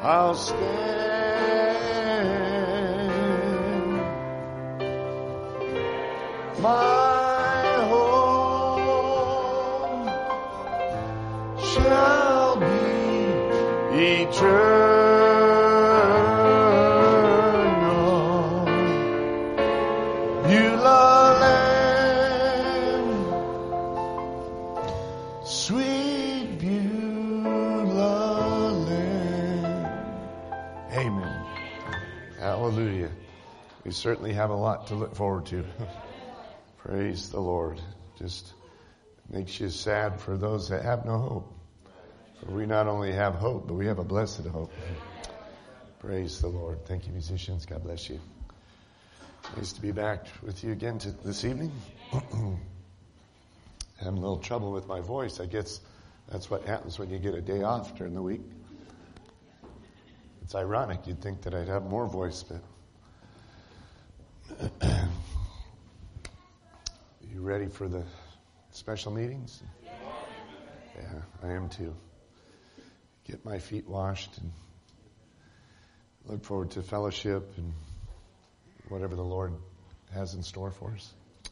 I'll stand. My home shall be eternal. Beulah land, sweet Beulah land. Amen. Hallelujah. We certainly have a lot to look forward to. Praise the Lord. Just makes you sad for those that have no hope. For we not only have hope, but we have a blessed hope. Praise the Lord. Thank you, musicians. God bless you. Nice to be back with you again this evening. Having a little trouble with my voice. I guess that's what happens when you get a day off during the week. It's ironic. You'd think that I'd have more voice, but... You ready for the special meetings? Yeah, I am too. Get my feet washed and look forward to fellowship and whatever the Lord has in store for us.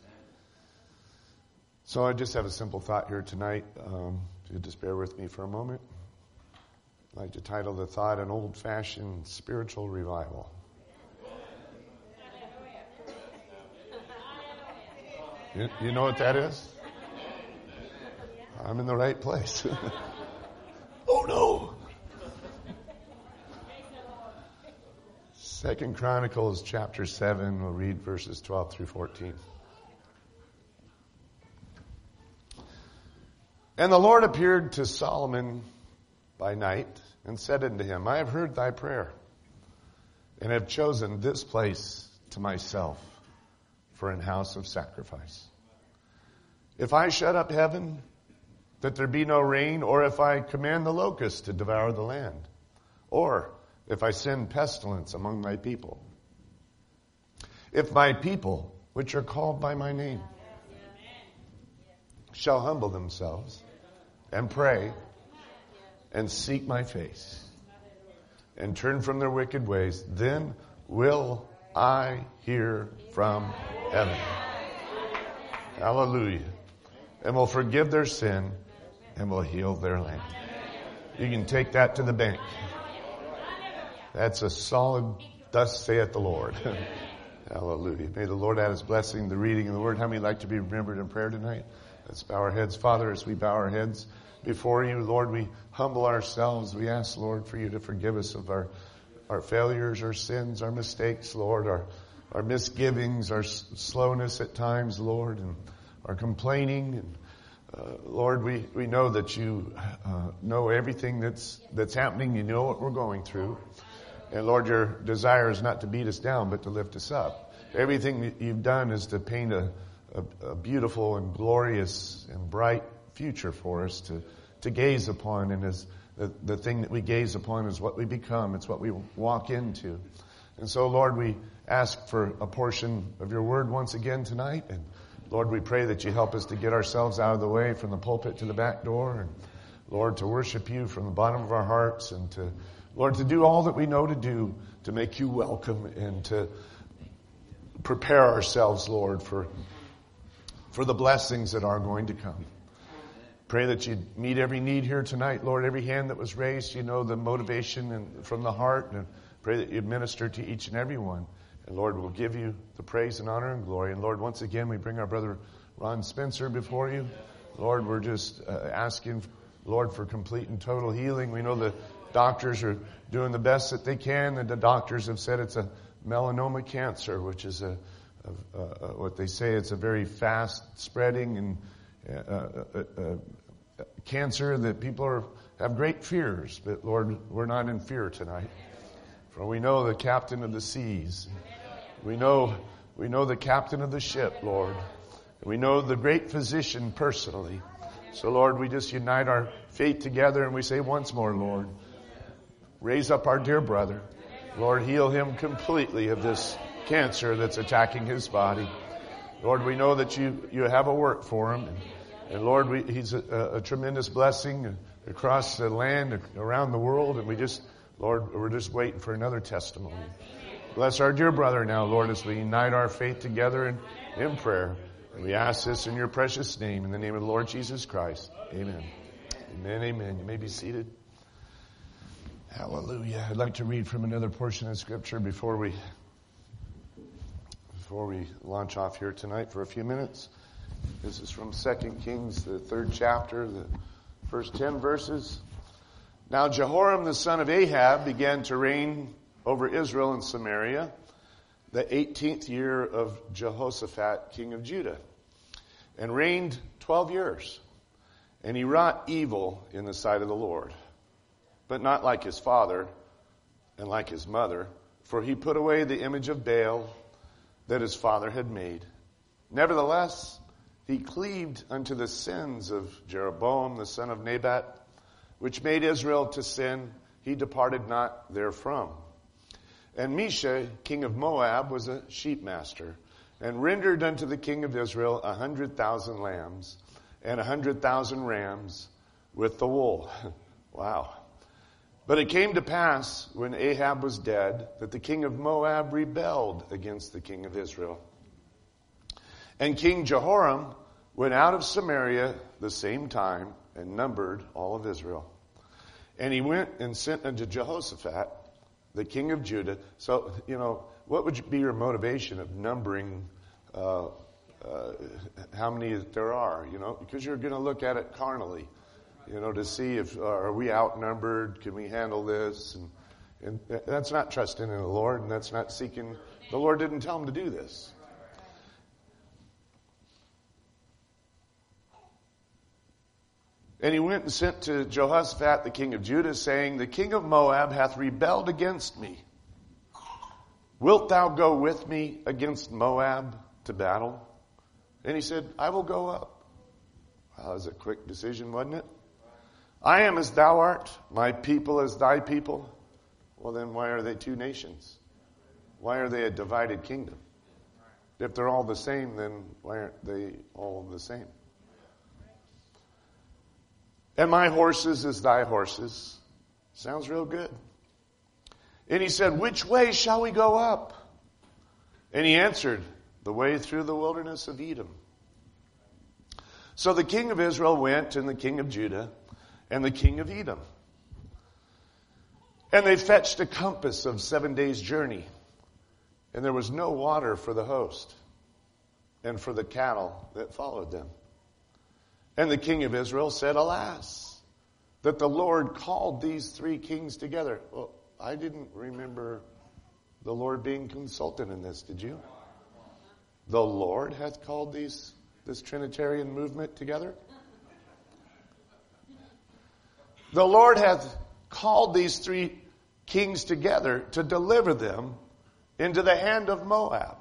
So I just have a simple thought here tonight. If you just bear with me for a moment. I'd like to title the thought, An Old-Fashioned Spiritual Revival. You know what that is? I'm in the right place. Oh no! 2 Chronicles chapter 7, we'll read verses 12 through 14. And the Lord appeared to Solomon by night and said unto him, I have heard thy prayer and have chosen this place to myself for an house of sacrifice. If I shut up heaven, that there be no rain, or if I command the locusts to devour the land, or if I send pestilence among my people, if my people, which are called by my name, shall humble themselves and pray and seek my face and turn from their wicked ways, then will I hear from heaven. Hallelujah. And will forgive their sin and will heal their land. You can take that to the bank. That's a solid, thus saith the Lord. Hallelujah. May the Lord add his blessing, the reading of the word. How many like to be remembered in prayer tonight? Let's bow our heads. Father, as we bow our heads before you, Lord, we humble ourselves. We ask, Lord, for you to forgive us of our failures, our sins, our mistakes, Lord, our misgivings, our slowness at times, Lord, and our complaining. And Lord, we know that you know everything that's happening. You know what we're going through. And Lord, your desire is not to beat us down, but to lift us up. Everything that you've done is to paint a beautiful and glorious and bright future for us to gaze upon. And as the thing that we gaze upon is what we become. It's what we walk into. And so, Lord, we ask for a portion of your word once again tonight. And Lord, we pray that you help us to get ourselves out of the way from the pulpit to the back door. And Lord, to worship you from the bottom of our hearts and to, Lord, to do all that we know to do to make you welcome and to prepare ourselves, Lord, for the blessings that are going to come. Pray that you meet every need here tonight, Lord. Every hand that was raised, you know the motivation and from the heart. And pray that you minister to each and every one. And Lord, we'll give you the praise and honor and glory. And Lord, once again, we bring our brother Ron Spencer before you. Lord, we're just asking, Lord, for complete and total healing. We know the doctors are doing the best that they can. And the doctors have said it's a melanoma cancer, which is what they say, it's a very fast spreading and cancer that people have great fears. But Lord, we're not in fear tonight. For we know the captain of the seas. We know the captain of the ship, Lord. We know the great physician personally. So Lord, we just unite our faith together and we say once more, Lord, raise up our dear brother. Lord, heal him completely of this cancer that's attacking his body. Lord, we know that you have a work for him. And Lord, he's a tremendous blessing across the land, around the world. And we just Lord, we're just waiting for another testimony. Bless our dear brother now, Lord, as we unite our faith together in prayer. And we ask this in your precious name, in the name of the Lord Jesus Christ. Amen. Amen, amen. You may be seated. Hallelujah. I'd like to read from another portion of Scripture before we launch off here tonight for a few minutes. This is from 2 Kings, the 3rd chapter, the first 10 verses. Now Jehoram the son of Ahab began to reign over Israel and Samaria the 18th year of Jehoshaphat, king of Judah, and reigned 12 years. And he wrought evil in the sight of the Lord, but not like his father and like his mother, for he put away the image of Baal that his father had made. Nevertheless, he cleaved unto the sins of Jeroboam the son of Nebat, which made Israel to sin. He departed not therefrom. And Mesha, king of Moab, was a sheep master, and rendered unto the king of Israel 100,000 lambs and 100,000 rams with the wool. Wow. But it came to pass, when Ahab was dead, that the king of Moab rebelled against the king of Israel. And King Jehoram went out of Samaria the same time, and numbered all of Israel. And he went and sent unto Jehoshaphat, the king of Judah. So, what would be your motivation of numbering how many there are? Because you're going to look at it carnally, to see if are we outnumbered? Can we handle this? And that's not trusting in the Lord, and that's not seeking. The Lord didn't tell him to do this. And he went and sent to Jehoshaphat, the king of Judah, saying, the king of Moab hath rebelled against me. Wilt thou go with me against Moab to battle? And he said, I will go up. Well, that was a quick decision, wasn't it? I am as thou art, my people as thy people. Well, then why are they two nations? Why are they a divided kingdom? If they're all the same, then why aren't they all the same? And my horses as thy horses. Sounds real good. And he said, which way shall we go up? And he answered, the way through the wilderness of Edom. So the king of Israel went, and the king of Judah, and the king of Edom. And they fetched a compass of 7 days' journey. And there was no water for the host, and for the cattle that followed them. And the king of Israel said, alas, that the Lord called these three kings together. Well, I didn't remember the Lord being consulted in this, did you? The Lord hath called this Trinitarian movement together? The Lord hath called these three kings together to deliver them into the hand of Moab.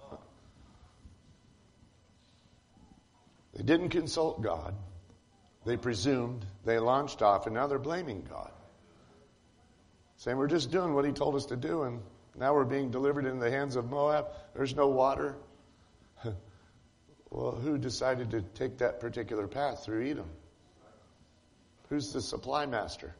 They didn't consult God. They presumed. They launched off, and now they're blaming God. Saying, we're just doing what he told us to do, and now we're being delivered into the hands of Moab. There's no water. Well, who decided to take that particular path through Edom? Who's the supply master?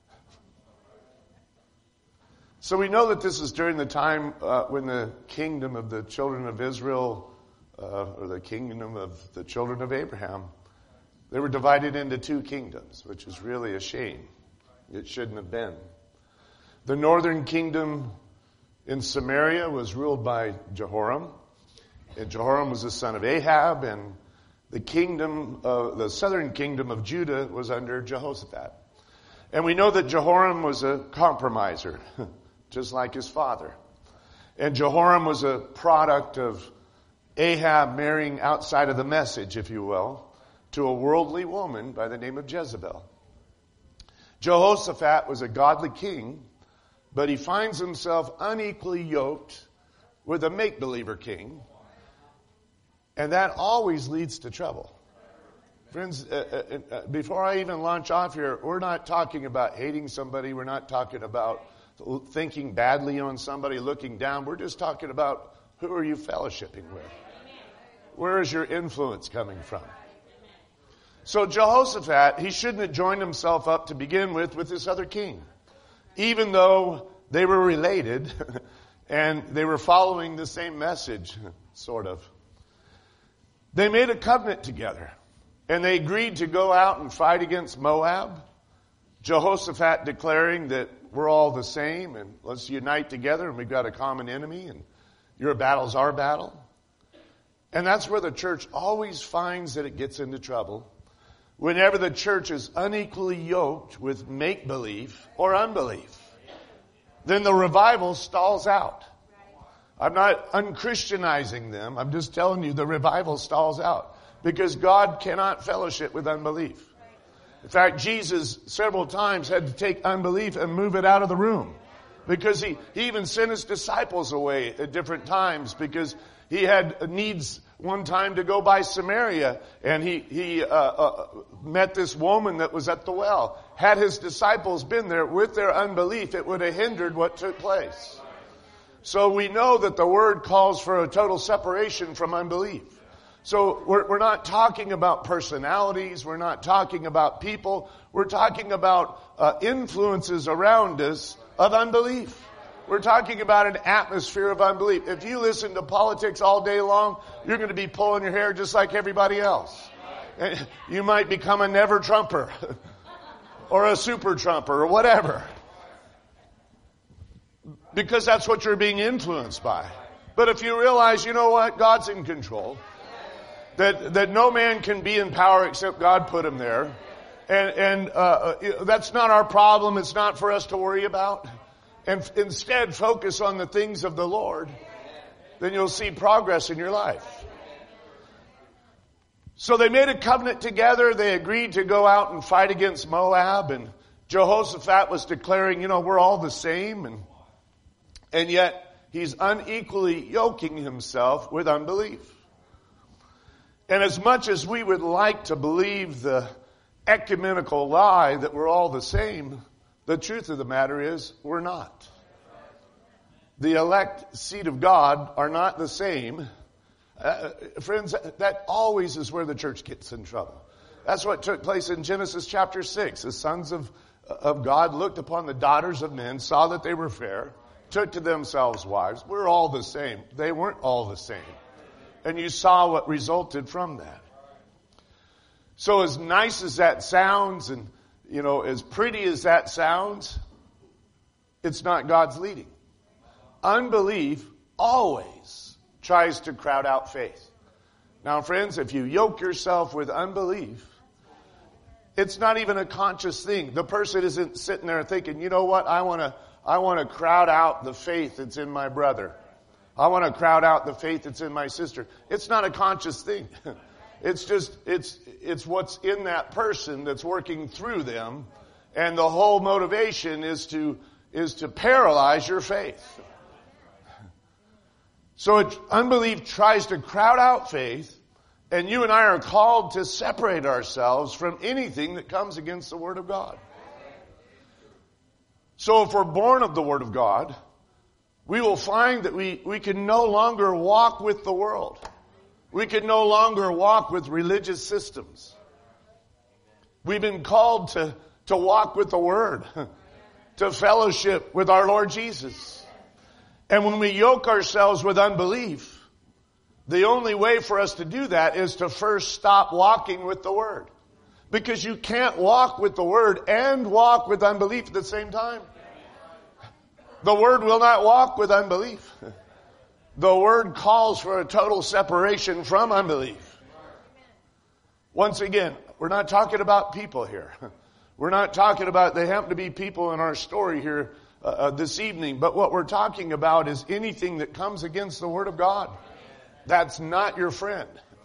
So we know that this is during the time when the kingdom of the children of Israel or the kingdom of the children of Abraham, they were divided into two kingdoms, which is really a shame. It shouldn't have been. The northern kingdom in Samaria was ruled by Jehoram, and Jehoram was the son of Ahab, and the southern kingdom of Judah was under Jehoshaphat. And we know that Jehoram was a compromiser, just like his father. And Jehoram was a product of Ahab marrying outside of the message, if you will, to a worldly woman by the name of Jezebel. Jehoshaphat was a godly king, but he finds himself unequally yoked with a make-believer king, and that always leads to trouble. Friends, before I even launch off here, we're not talking about hating somebody. We're not talking about thinking badly on somebody, looking down. We're just talking about who are you fellowshipping with? Where is your influence coming from? So Jehoshaphat, he shouldn't have joined himself up to begin with this other king. even though they were related and they were following the same message, sort of. They made a covenant together, and they agreed to go out and fight against Moab. Jehoshaphat declaring that we're all the same, and let's unite together, and we've got a common enemy, and your battle's our battle. And that's where the church always finds that it gets into trouble. Whenever the church is unequally yoked with make-believe or unbelief, then the revival stalls out. I'm not unchristianizing them. I'm just telling you the revival stalls out because God cannot fellowship with unbelief. In fact, Jesus several times had to take unbelief and move it out of the room because he even sent his disciples away at different times because he had needs one time to go by Samaria, and he met this woman that was at the well. Had his disciples been there with their unbelief, it would have hindered what took place. So we know that the word calls for a total separation from unbelief. So we're not talking about personalities. We're not talking about people. We're talking about influences around us of unbelief. We're talking about an atmosphere of unbelief. If you listen to politics all day long, you're going to be pulling your hair just like everybody else. You might become a never Trumper or a super Trumper or whatever. Because that's what you're being influenced by. But if you realize, you know what? God's in control. That no man can be in power except God put him there. And that's not our problem. It's not for us to worry about. And instead focus on the things of the Lord. Then you'll see progress in your life. So they made a covenant together. They agreed to go out and fight against Moab. And Jehoshaphat was declaring, we're all the same. And yet he's unequally yoking himself with unbelief. And as much as we would like to believe the ecumenical lie that we're all the same, the truth of the matter is we're not. The elect seed of God are not the same. Friends, that always is where the church gets in trouble. That's what took place in Genesis chapter 6. The sons of God looked upon the daughters of men, saw that they were fair, took to themselves wives. We're all the same. They weren't all the same. And you saw what resulted from that. So as nice as that sounds and, as pretty as that sounds, it's not God's leading. Unbelief always tries to crowd out faith. Now, friends, if you yoke yourself with unbelief, it's not even a conscious thing. The person isn't sitting there thinking, you know what, I want to crowd out the faith that's in my brother. I want to crowd out the faith that's in my sister. It's not a conscious thing. It's just, it's what's in that person that's working through them. And the whole motivation is to paralyze your faith. So unbelief tries to crowd out faith, and you and I are called to separate ourselves from anything that comes against the Word of God. So if we're born of the Word of God, we will find that we can no longer walk with the world. We can no longer walk with religious systems. We've been called to walk with the Word, to fellowship with our Lord Jesus. And when we yoke ourselves with unbelief, the only way for us to do that is to first stop walking with the Word. Because you can't walk with the Word and walk with unbelief at the same time. The Word will not walk with unbelief. The Word calls for a total separation from unbelief. Once again, we're not talking about people here. We're not talking about, they happen to be people in our story here this evening, but what we're talking about is anything that comes against the Word of God. That's not your friend.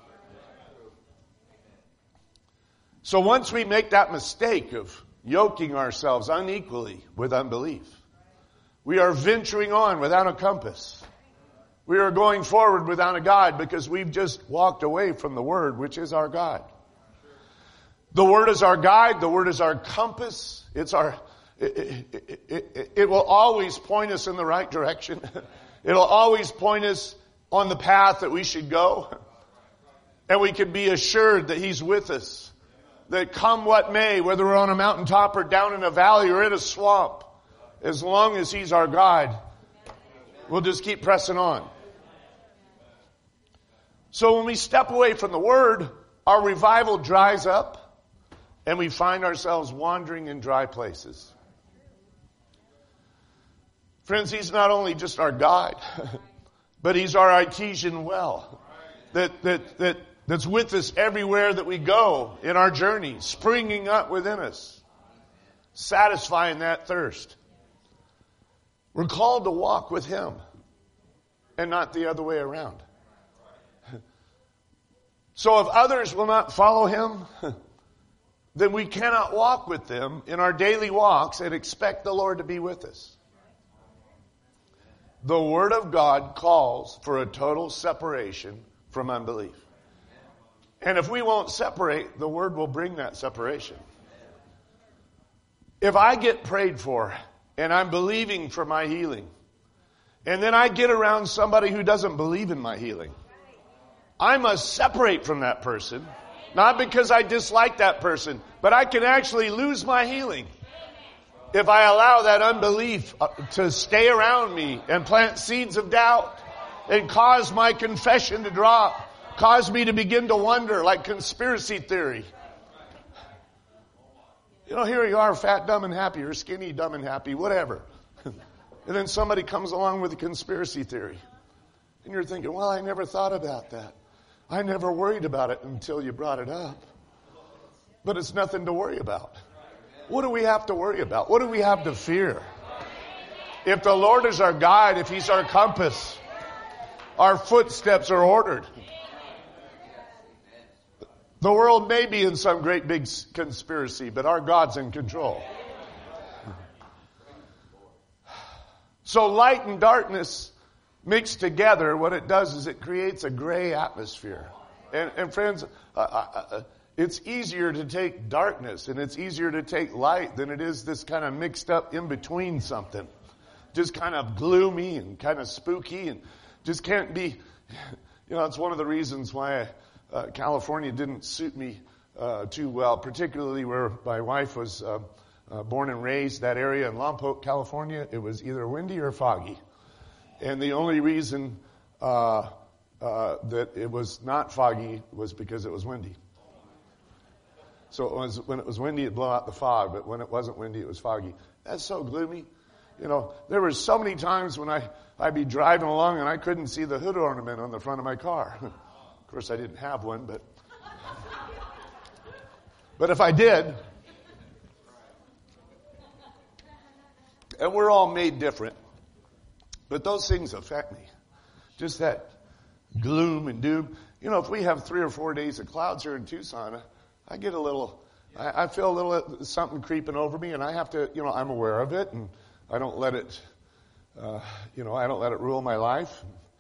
So once we make that mistake of yoking ourselves unequally with unbelief, we are venturing on without a compass. We are going forward without a guide because we've just walked away from the Word, which is our guide. The Word is our guide. The Word is our compass. It will always point us in the right direction. It'll always point us on the path that we should go. And we can be assured that He's with us. That come what may, whether we're on a mountaintop or down in a valley or in a swamp, as long as He's our guide, we'll just keep pressing on. So when we step away from the Word, our revival dries up and we find ourselves wandering in dry places. Friends, He's not only just our guide, but He's our artesian well that's with us everywhere that we go in our journey, springing up within us, satisfying that thirst. We're called to walk with Him and not the other way around. So if others will not follow Him, then we cannot walk with them in our daily walks and expect the Lord to be with us. The Word of God calls for a total separation from unbelief. And if we won't separate, the Word will bring that separation. If I get prayed for and I'm believing for my healing, and then I get around somebody who doesn't believe in my healing, I must separate from that person, not because I dislike that person, but I can actually lose my healing if I allow that unbelief to stay around me and plant seeds of doubt and cause my confession to drop, cause me to begin to wonder like conspiracy theory. You know, here you are, fat, dumb, and happy, or skinny, dumb, and happy, whatever. And then somebody comes along with a conspiracy theory. And you're thinking, well, I never thought about that. I never worried about it until you brought it up. But it's nothing to worry about. What do we have to worry about? What do we have to fear? If the Lord is our guide, if He's our compass, our footsteps are ordered. The world may be in some great big conspiracy, but our God's in control. So light and darkness mixed together, what it does is it creates a gray atmosphere. And friends, it's easier to take darkness and it's easier to take light than it is this kind of mixed up in between something. Just kind of gloomy and kind of spooky and just can't be, you know, it's one of the reasons why California didn't suit me too well, particularly where my wife was born and raised, that area in Lompoc, California. It was either windy or foggy. And the only reason that it was not foggy was because it was windy. So when it was windy, it'd blow out the fog, but when it wasn't windy, it was foggy. That's so gloomy. You know, there were so many times when I'd be driving along and I couldn't see the hood ornament on the front of my car. Of course, I didn't have one, but if I did, and we're all made different, but those things affect me. Just that gloom and doom. You know, if we have 3 or 4 days of clouds here in Tucson, I get a little, I feel a little something creeping over me, and I have to, you know, I'm aware of it, and I don't let it, I don't let it rule my life.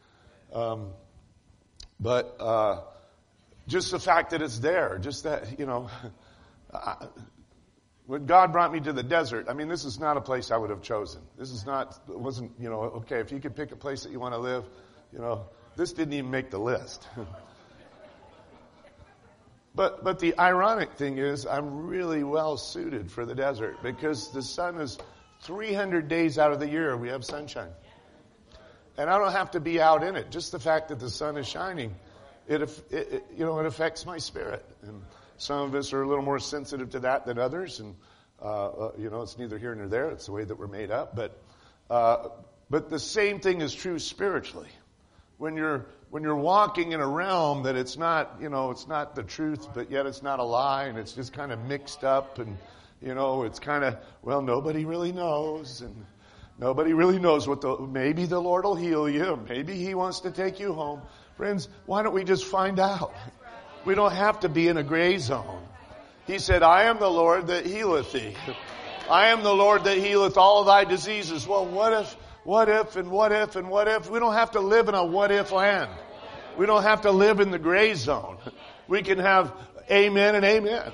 But just the fact that it's there, just that, you know, when God brought me to the desert, I mean, this is not a place I would have chosen. This is not, it wasn't, you know, okay, if you could pick a place that you want to live, you know, this didn't even make the list. But the ironic thing is I'm really well suited for the desert because the sun is 300 days out of the year we have sunshine. And I don't have to be out in it. Just the fact that the sun is shining, it affects my spirit. And some of us are a little more sensitive to that than others. And, it's neither here nor there. It's the way that we're made up. But the same thing is true spiritually. When you're walking in a realm that it's not, you know, it's not the truth, but yet it's not a lie, and it's just kind of mixed up, and, you know, it's kind of, well, nobody really knows, and nobody really knows maybe the Lord will heal you, maybe He wants to take you home. Friends, why don't we just find out? We don't have to be in a gray zone. He said, I am the Lord that healeth thee. I am the Lord that healeth all of thy diseases. Well, what if? We don't have to live in a what if land. We don't have to live in the gray zone. We can have amen and amen.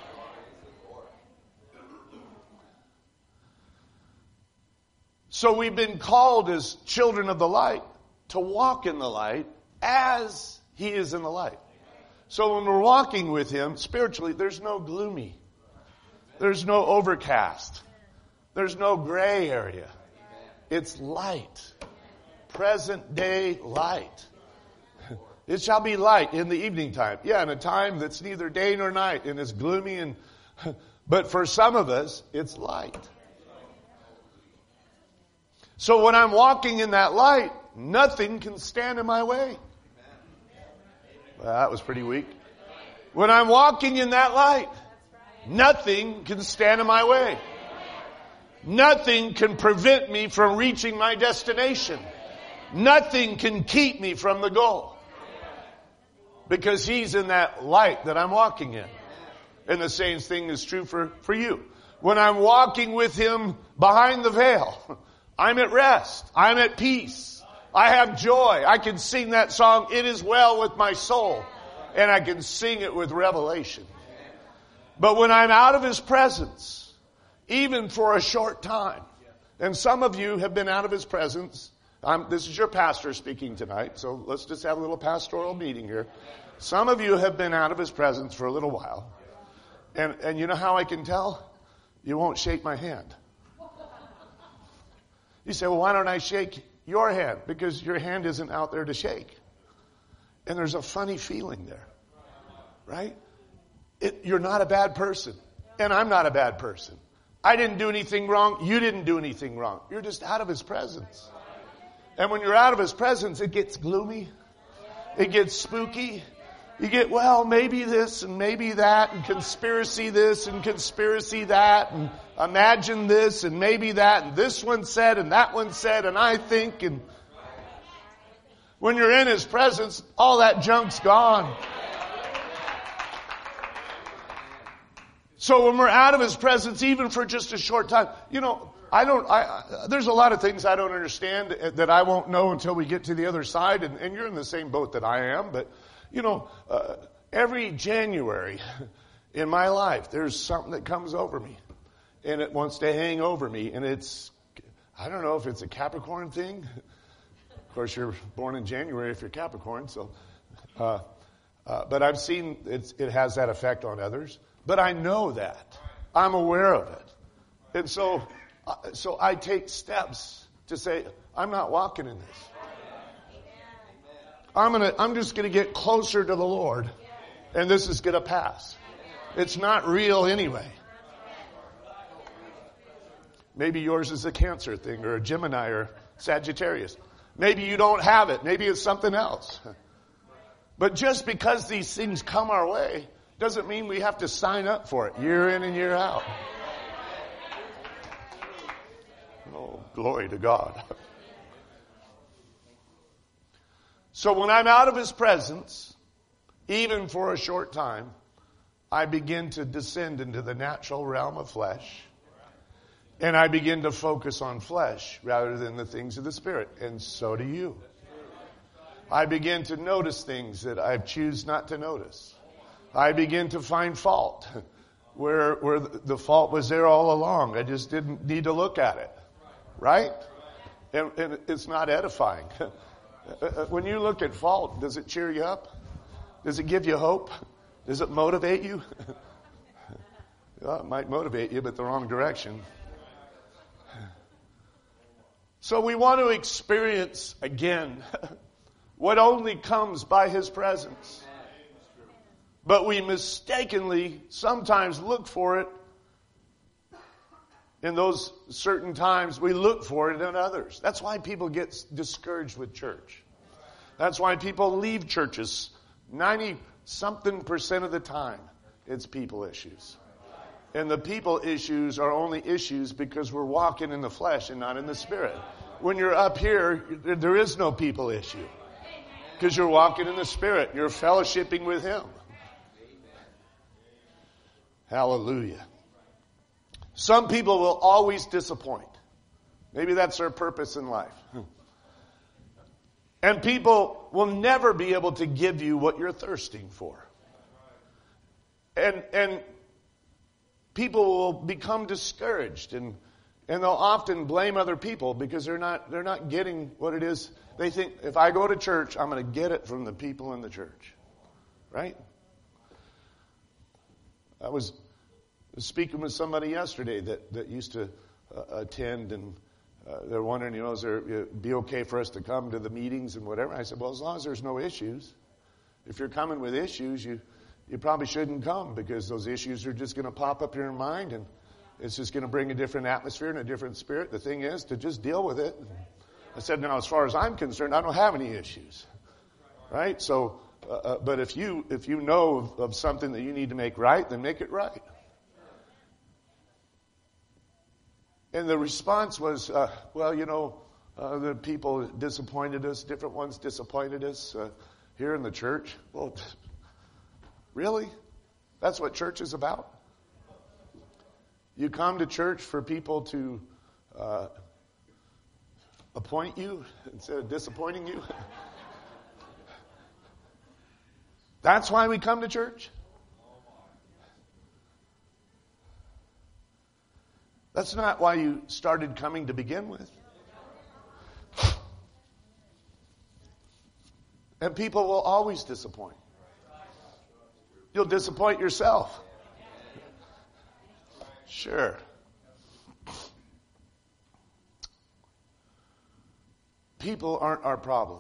So we've been called as children of the light to walk in the light as He is in the light. So when we're walking with Him spiritually, there's no gloomy. There's no overcast. There's no gray area. It's light. Present day light. It shall be light in the evening time. Yeah, in a time that's neither day nor night and it's gloomy but for some of us, it's light. So when I'm walking in that light, nothing can stand in my way. Well, that was pretty weak. When I'm walking in that light, nothing can stand in my way. Nothing can prevent me from reaching my destination. Nothing can keep me from the goal. Because He's in that light that I'm walking in. And the same thing is true for you. When I'm walking with Him behind the veil, I'm at rest. I'm at peace. I have joy. I can sing that song, "It Is Well With My Soul." And I can sing it with revelation. But when I'm out of His presence, even for a short time, and some of you have been out of His presence. This is your pastor speaking tonight, so let's just have a little pastoral meeting here. Some of you have been out of His presence for a little while. And you know how I can tell? You won't shake my hand. You say, well, why don't I shake your hand? Because your hand isn't out there to shake. And there's a funny feeling there. Right? You're not a bad person. And I'm not a bad person. I didn't do anything wrong. You didn't do anything wrong. You're just out of His presence. And when you're out of His presence, it gets gloomy. It gets spooky. You get, well, maybe this and maybe that and conspiracy this and conspiracy that and imagine this and maybe that and this one said and that one said and I think. And when you're in His presence, all that junk's gone. So when we're out of His presence, even for just a short time, there's a lot of things I don't understand that I won't know until we get to the other side. And you're in the same boat that I am. But, every January in my life, there's something that comes over me. And it wants to hang over me. And I don't know if it's a Capricorn thing. Of course, you're born in January if you're Capricorn. So, but I've seen it has that effect on others. But I know that. I'm aware of it. And so I take steps to say, I'm not walking in this. I'm just gonna get closer to the Lord. And this is gonna pass. It's not real anyway. Maybe yours is a Cancer thing or a Gemini or Sagittarius. Maybe you don't have it. Maybe it's something else. But just because these things come our way doesn't mean we have to sign up for it year in and year out. Oh, glory to God. So when I'm out of His presence, even for a short time, I begin to descend into the natural realm of flesh. And I begin to focus on flesh rather than the things of the Spirit. And so do you. I begin to notice things that I choose not to notice. I begin to find fault where the fault was there all along. I just didn't need to look at it. Right? And it's not edifying. When you look at fault, does it cheer you up? Does it give you hope? Does it motivate you? Well, it might motivate you, but the wrong direction. So we want to experience again what only comes by His presence. But we mistakenly sometimes look for it in those certain times. We look for it in others. That's why people get discouraged with church. That's why people leave churches 90-something% of the time. It's people issues. And the people issues are only issues because we're walking in the flesh and not in the Spirit. When you're up here, there is no people issue. Because you're walking in the Spirit. You're fellowshipping with Him. Hallelujah. Some people will always disappoint. Maybe that's their purpose in life. And people will never be able to give you what you're thirsting for. And people will become discouraged and they'll often blame other people because they're not getting what it is. They think, if I go to church, I'm going to get it from the people in the church. Right? I was speaking with somebody yesterday that used to attend, and they're wondering, is there be okay for us to come to the meetings and whatever? I said, well, as long as there's no issues. If you're coming with issues, you probably shouldn't come, because those issues are just going to pop up in your mind, and it's just going to bring a different atmosphere and a different spirit. The thing is to just deal with it. I said, now, as far as I'm concerned, I don't have any issues. Right? So, but if you know of something that you need to make right, then make it right. And the response was, the people disappointed us, different ones disappointed us here in the church. Well, really? That's what church is about? You come to church for people to appoint you instead of disappointing you? That's why we come to church? That's not why you started coming to begin with. And people will always disappoint. You'll disappoint yourself. Sure. People aren't our problem.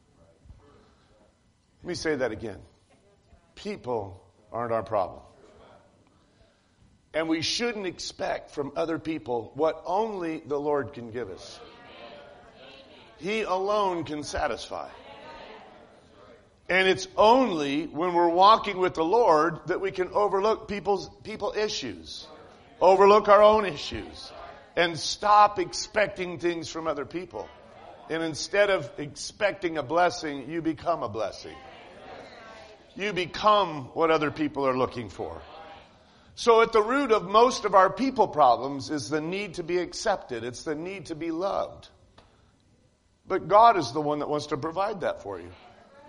Let me say that again. People aren't our problem. And we shouldn't expect from other people what only the Lord can give us. He alone can satisfy. And it's only when we're walking with the Lord that we can overlook people issues. Overlook our own issues. And stop expecting things from other people. And instead of expecting a blessing, you become a blessing. You become what other people are looking for. So at the root of most of our people problems is the need to be accepted. It's the need to be loved. But God is the one that wants to provide that for you.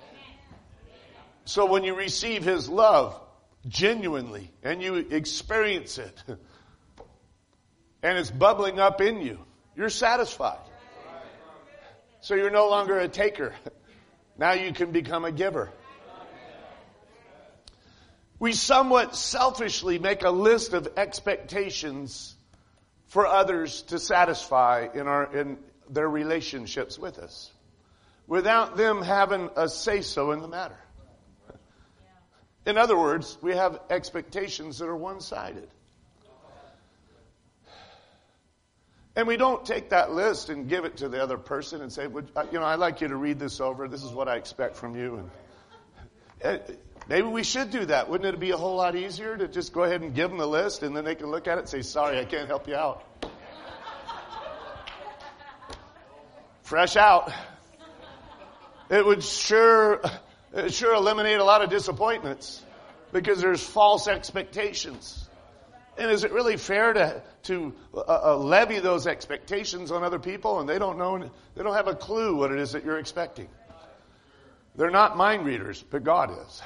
So when you receive His love genuinely and you experience it and it's bubbling up in you, you're satisfied. So you're no longer a taker. Now you can become a giver. We somewhat selfishly make a list of expectations for others to satisfy in their relationships with us, without them having a say-so in the matter. In other words, we have expectations that are one-sided. And we don't take that list and give it to the other person and say, I'd like you to read this over. This is what I expect from you. And maybe we should do that. Wouldn't it be a whole lot easier to just go ahead and give them the list, and then they can look at it and say, sorry, I can't help you out. Fresh out. It would sure eliminate a lot of disappointments, because there's false expectations. And is it really fair to levy those expectations on other people, and they don't have a clue what it is that you're expecting? They're not mind readers, but God is.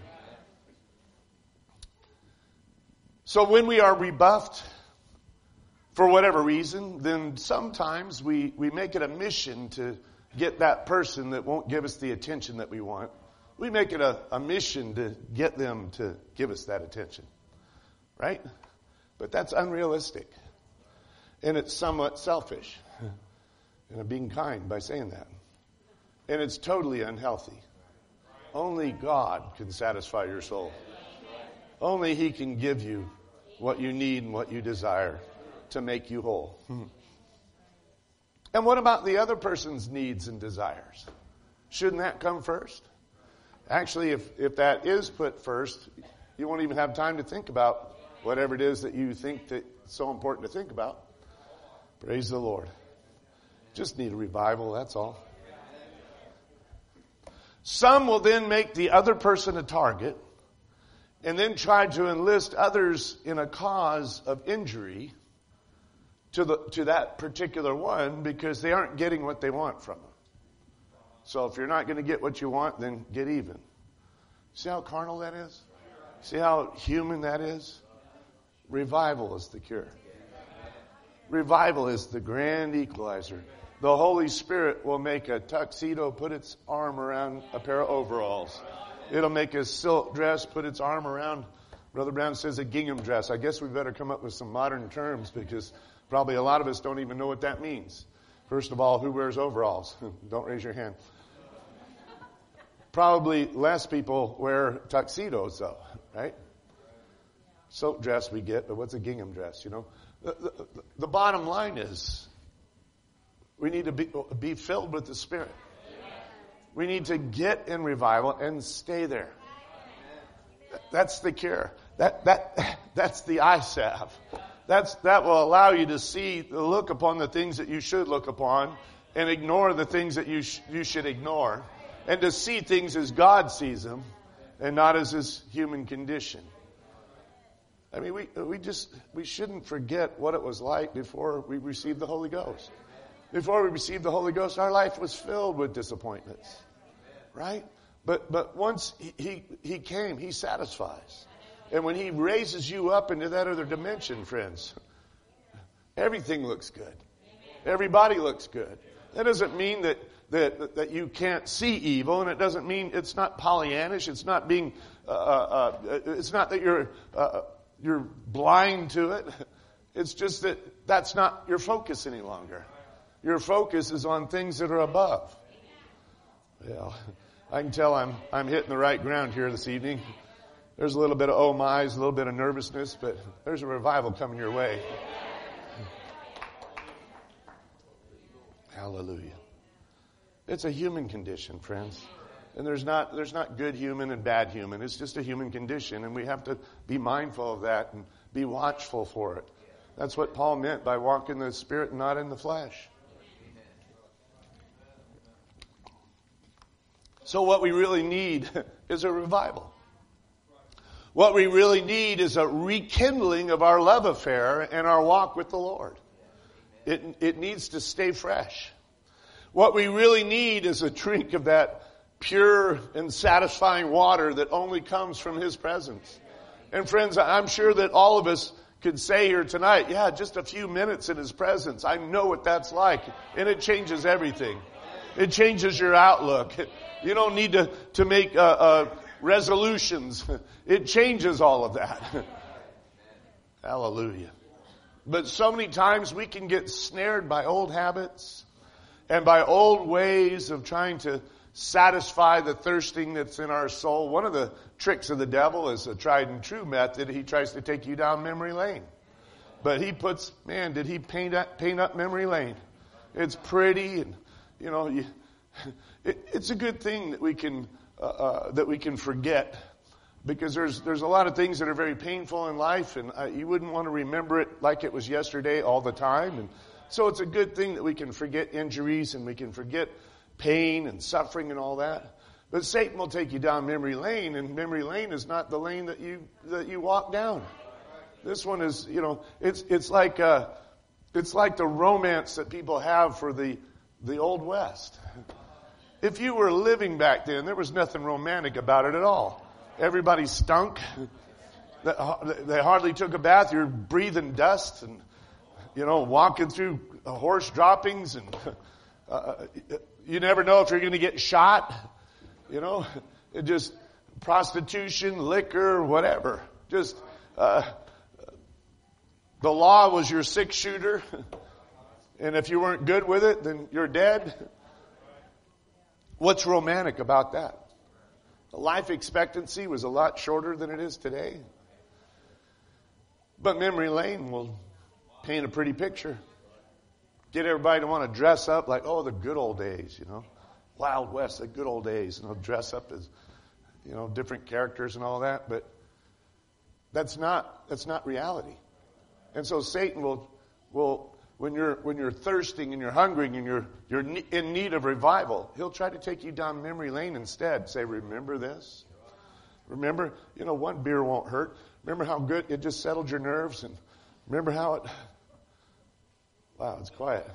So when we are rebuffed for whatever reason, then sometimes we make it a mission to get that person that won't give us the attention that we want. We make it a mission to get them to give us that attention. Right? But that's unrealistic. And it's somewhat selfish. And I'm being kind by saying that. And it's totally unhealthy. Only God can satisfy your soul. Only He can give you what you need and what you desire to make you whole. And what about the other person's needs and desires? Shouldn't that come first? Actually, if that is put first, you won't even have time to think about whatever it is that you think that's so important to think about. Praise the Lord. Just need a revival, that's all. Some will then make the other person a target and then try to enlist others in a cause of injury to that particular one, because they aren't getting what they want from them. So if you're not going to get what you want, then get even. See how carnal that is? See how human that is? Revival is the cure. Revival is the grand equalizer. The Holy Spirit will make a tuxedo put its arm around a pair of overalls. It'll make a silk dress put its arm around, Brother Brown says, a gingham dress. I guess we better come up with some modern terms, because Probably a lot of us don't even know what that means. First of all, who wears overalls? Don't raise your hand. Probably less people wear tuxedos, though, right? Silk dress we get, but what's a gingham dress, you know? The bottom line is we need to be filled with the Spirit. We need to get in revival and stay there. That's the cure. That's the eye salve. That will allow you to look upon the things that you should look upon and ignore the things that you should ignore, and to see things as God sees them and not as his human condition. I mean, we shouldn't forget what it was like before we received the Holy Ghost. Before we received the Holy Ghost, our life was filled with disappointments, right? But once he came, he satisfies. And when he raises you up into that other dimension, friends, everything looks good. Everybody looks good. That doesn't mean that you can't see evil, and it doesn't mean it's not Pollyannish. It's not being. It's not that you're blind to it. It's just that that's not your focus any longer. Your focus is on things that are above. Well, I can tell I'm hitting the right ground here this evening. There's a little bit of oh my's, a little bit of nervousness, but there's a revival coming your way. Hallelujah. It's a human condition, friends. And there's not good human and bad human. It's just a human condition, and we have to be mindful of that and be watchful for it. That's what Paul meant by walking in the Spirit and not in the flesh. So what we really need is a revival. What we really need is a rekindling of our love affair and our walk with the Lord. It needs to stay fresh. What we really need is a drink of that pure and satisfying water that only comes from his presence. And friends, I'm sure that all of us could say here tonight, yeah, just a few minutes in his presence. I know what that's like. And it changes everything. It changes your outlook. You don't need to make resolutions. It changes all of that. Hallelujah. But so many times we can get snared by old habits and by old ways of trying to satisfy the thirsting that's in our soul. One of the tricks of the devil is a tried and true method. He tries to take you down memory lane. But he puts, man, did he paint up memory lane? It's pretty, and you know, it's a good thing that we can forget, because there's a lot of things that are very painful in life, and you wouldn't want to remember it like it was yesterday all the time. And so it's a good thing that we can forget injuries and we can forget pain and suffering and all that. But Satan will take you down memory lane, and memory lane is not the lane that you walk down. This one is, you know, it's like the romance that people have for the Old West. If you were living back then, there was nothing romantic about it at all. Everybody stunk. They hardly took a bath. You're breathing dust and, you know, walking through horse droppings, and you never know if you're going to get shot. You know, it just prostitution, liquor, whatever. Just the law was your 6-shooter, and if you weren't good with it, then you're dead. What's romantic about that? The life expectancy was a lot shorter than it is today. But memory lane will paint a pretty picture. Get everybody to want to dress up like, oh, the good old days, you know. Wild West, the good old days. And they'll dress up as, you know, different characters and all that. But that's not reality. And so Satan will when you're thirsting and you're hungry and you're in need of revival, he'll try to take you down memory lane instead. Say, remember this? Remember, you know, one beer won't hurt. Remember how good it just settled your nerves, and remember how it... Wow, it's quiet.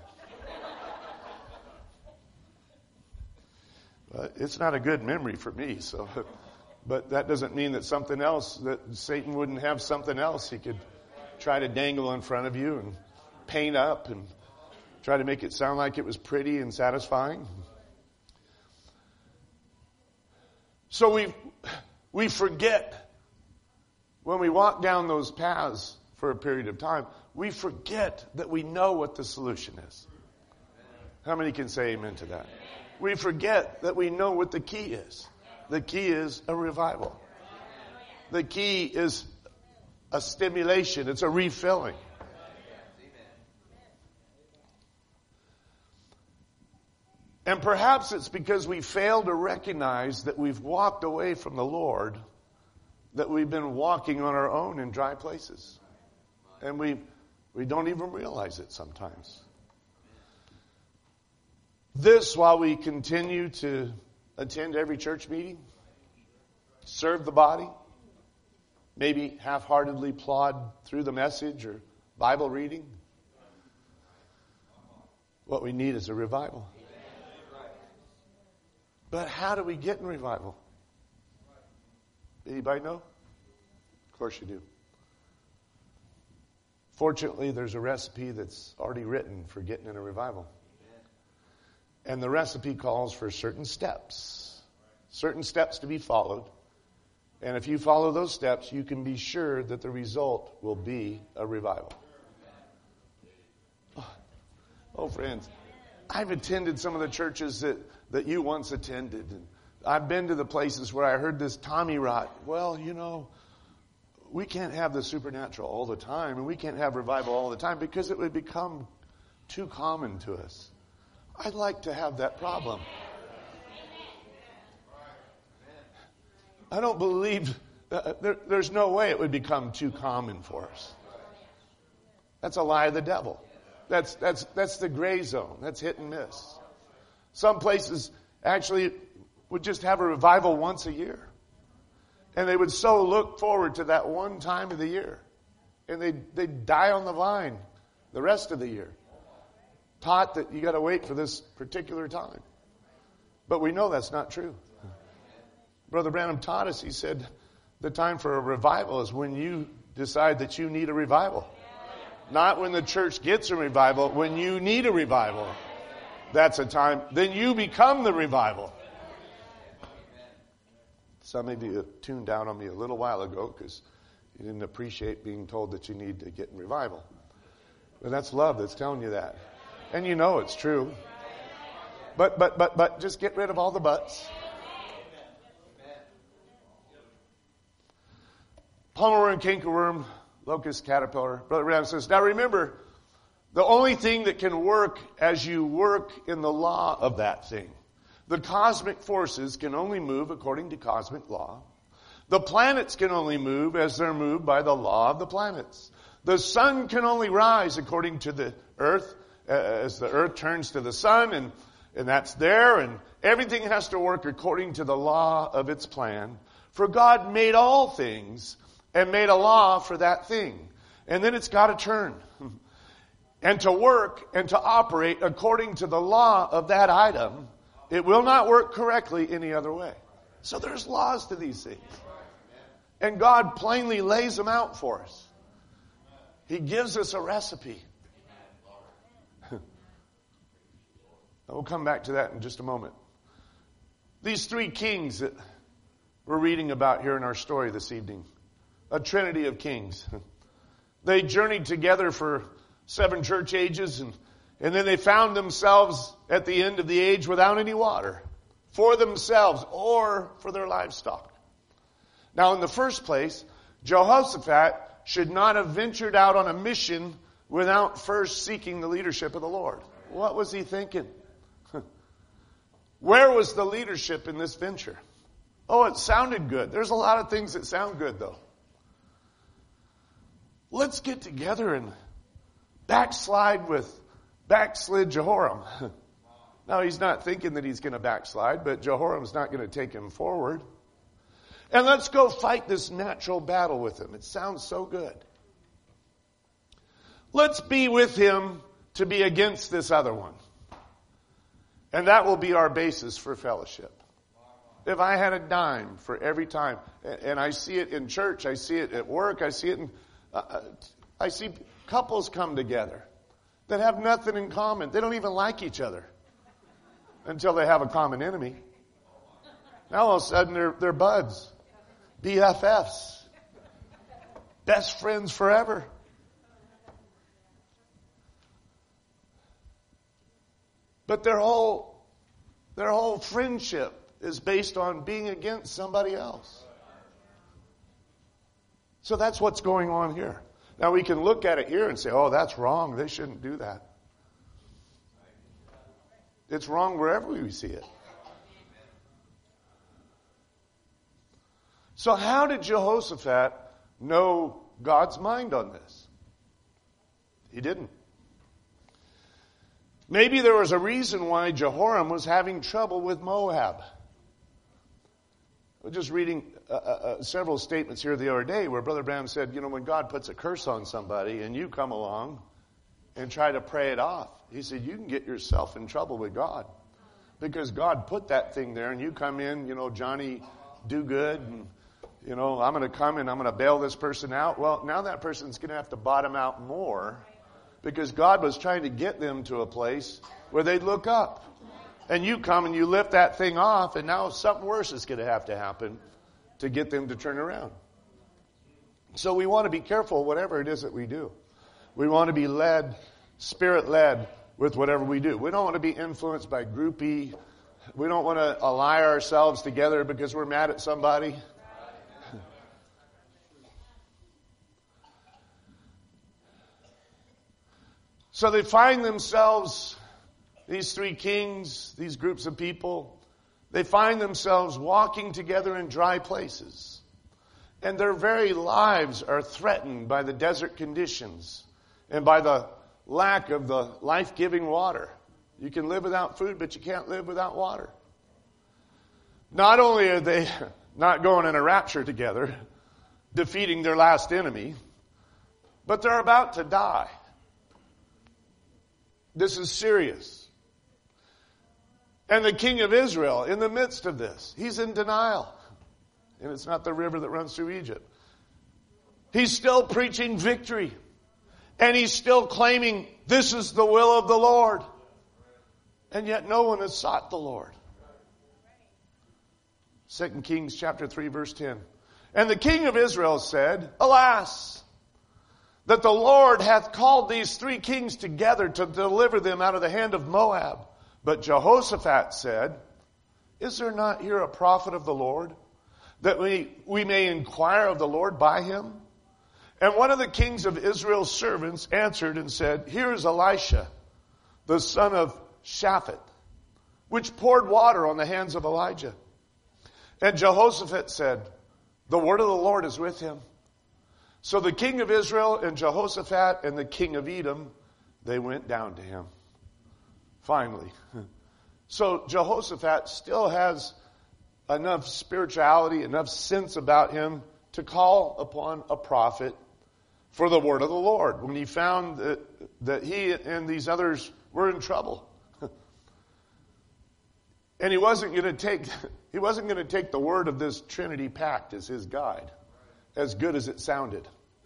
It's not a good memory for me, so... But that doesn't mean that something else, that Satan wouldn't have something else he could try to dangle in front of you and paint up and try to make it sound like it was pretty and satisfying. So we forget when we walk down those paths, for a period of time, we forget that we know what the solution is. How many can say amen to that? We forget that we know what the key is. The key is a revival. The key is a stimulation. It's a refilling. And perhaps it's because we fail to recognize that we've walked away from the Lord, that we've been walking on our own in dry places. And we don't even realize it sometimes. This, while we continue to attend every church meeting, serve the body, maybe half-heartedly plod through the message or Bible reading. What we need is a revival. But how do we get in revival? Anybody know? Of course you do. Fortunately, there's a recipe that's already written for getting in a revival. And the recipe calls for certain steps to be followed. And if you follow those steps, you can be sure that the result will be a revival. Oh, friends, I've attended some of the churches that you once attended. And I've been to the places where I heard this Tommy rot. Well, we can't have the supernatural all the time, and we can't have revival all the time because it would become too common to us. I'd like to have that problem. I don't believe, there's no way it would become too common for us. That's a lie of the devil. That's the gray zone. That's hit and miss. Some places actually would just have a revival once a year. And they would so look forward to that one time of the year. And they'd die on the vine the rest of the year. Taught that you got to wait for this particular time. But we know that's not true. Brother Branham taught us, he said, the time for a revival is when you decide that you need a revival. Not when the church gets a revival, when you need a revival. That's a time, then you become the revival. Some of you tuned out on me a little while ago because you didn't appreciate being told that you need to get in revival. But that's love that's telling you that. And you know it's true. But just get rid of all the buts. Palmerworm, cankerworm, locust, caterpillar. Brother Branham says, now remember, the only thing that can work as you work in the law of that thing. The cosmic forces can only move according to cosmic law. The planets can only move as they're moved by the law of the planets. The sun can only rise according to the earth, as the earth turns to the sun, and that's there, and everything has to work according to the law of its plan. For God made all things and made a law for that thing. And then it's got to turn. And to work and to operate according to the law of that item, it will not work correctly any other way. So there's laws to these things. And God plainly lays them out for us. He gives us a recipe. We'll come back to that in just a moment. These three kings that we're reading about here in our story this evening, a trinity of kings. They journeyed together for 7 church ages, and then they found themselves at the end of the age without any water for themselves or for their livestock. Now, in the first place, Jehoshaphat should not have ventured out on a mission without first seeking the leadership of the Lord. What was he thinking? Where was the leadership in this venture? Oh, it sounded good. There's a lot of things that sound good, though. Let's get together and backslid Jehoram. Now, he's not thinking that he's going to backslide, but Jehoram's not going to take him forward. And let's go fight this natural battle with him. It sounds so good. Let's be with him to be against this other one. And that will be our basis for fellowship. If I had a dime for every time, and I see it in church, I see it at work, I see it in, I see couples come together that have nothing in common. They don't even like each other until they have a common enemy. Now all of a sudden they're buds, BFFs, best friends forever. But their whole friendship is based on being against somebody else. So that's what's going on here. Now we can look at it here and say, oh, that's wrong. They shouldn't do that. It's wrong wherever we see it. So how did Jehoshaphat know God's mind on this? He didn't. Maybe there was a reason why Jehoram was having trouble with Moab. We're just reading several statements here the other day where Brother Branham said, when God puts a curse on somebody and you come along and try to pray it off, he said, you can get yourself in trouble with God. Because God put that thing there and you come in, Johnny do good, and I'm going to come and I'm going to bail this person out. Well, now that person's going to have to bottom out more because God was trying to get them to a place where they'd look up. And you come and you lift that thing off, and now something worse is going to have to happen to get them to turn around. So we want to be careful whatever it is that we do. We want to be led, Spirit-led with whatever we do. We don't want to be influenced by groupie. We don't want to ally ourselves together because we're mad at somebody. So they find themselves, these three kings, these groups of people, they find themselves walking together in dry places. And their very lives are threatened by the desert conditions and by the lack of the life-giving water. You can live without food, but you can't live without water. Not only are they not going in a rapture together, defeating their last enemy, but they're about to die. This is serious. And the king of Israel, in the midst of this, he's in denial. And it's not the river that runs through Egypt. He's still preaching victory. And he's still claiming, this is the will of the Lord. And yet no one has sought the Lord. 2 Kings chapter 3, verse 10. And the king of Israel said, alas, that the Lord hath called these three kings together to deliver them out of the hand of Moab. But Jehoshaphat said, is there not here a prophet of the Lord, that we may inquire of the Lord by him? And one of the kings of Israel's servants answered and said, here is Elisha, the son of Shaphat, which poured water on the hands of Elijah. And Jehoshaphat said, the word of the Lord is with him. So the king of Israel and Jehoshaphat and the king of Edom, they went down to him. Finally. So Jehoshaphat still has enough spirituality, enough sense about him to call upon a prophet for the word of the Lord when he found that he and these others were in trouble. And he wasn't going to take the word of this Trinity pact as his guide, as good as it sounded.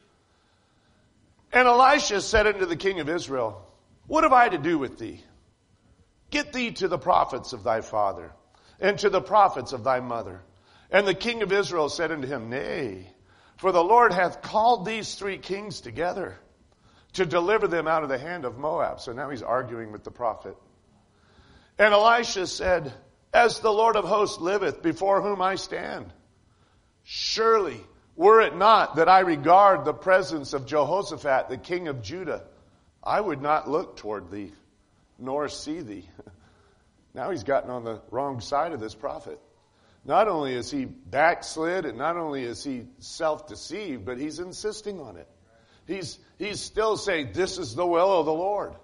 And Elisha said unto the king of Israel, what have I to do with thee? Get thee to the prophets of thy father, and to the prophets of thy mother. And the king of Israel said unto him, nay, for the Lord hath called these three kings together to deliver them out of the hand of Moab. So now he's arguing with the prophet. And Elisha said, as the Lord of hosts liveth, before whom I stand, surely, were it not that I regard the presence of Jehoshaphat, the king of Judah, I would not look toward thee, nor see thee. Now he's gotten on the wrong side of this prophet. Not only is he backslid, and not only is he self-deceived, but he's insisting on it. He's still saying, this is the will of the Lord.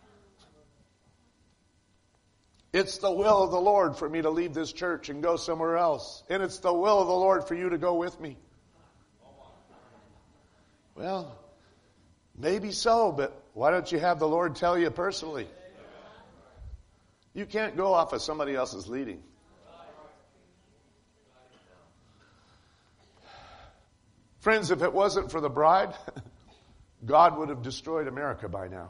It's the will of the Lord for me to leave this church and go somewhere else. And it's the will of the Lord for you to go with me. Well, maybe so, but why don't you have the Lord tell you personally? You can't go off of somebody else's leading. Friends, if it wasn't for the bride, God would have destroyed America by now.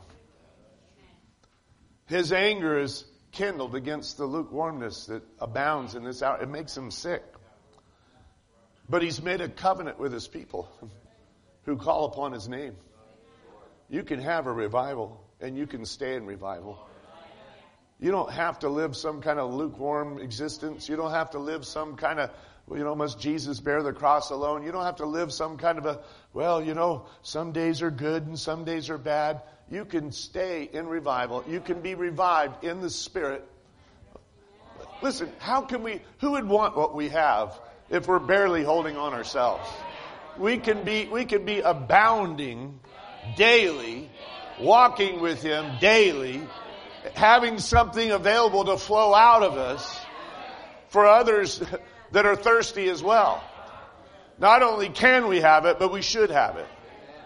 His anger is kindled against the lukewarmness that abounds in this hour. It makes him sick. But he's made a covenant with his people who call upon his name. You can have a revival, and you can stay in revival. You don't have to live some kind of lukewarm existence. You don't have to live some kind of, must Jesus bear the cross alone? You don't have to live some kind of some days are good and some days are bad. You can stay in revival. You can be revived in the Spirit. Listen, who would want what we have if we're barely holding on ourselves? We can be abounding daily, walking with Him daily, having something available to flow out of us for others that are thirsty as well. Not only can we have it, but we should have it.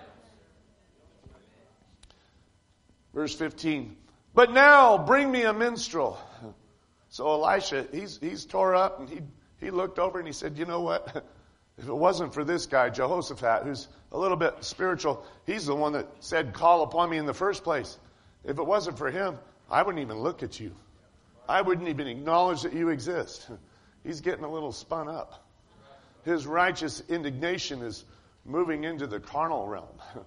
Verse 15. But now bring me a minstrel. So Elisha, he's tore up, and he looked over and he said, you know what? If it wasn't for this guy, Jehoshaphat, who's a little bit spiritual, he's the one that said, call upon me in the first place. If it wasn't for him, I wouldn't even look at you. I wouldn't even acknowledge that you exist. He's getting a little spun up. His righteous indignation is moving into the carnal realm.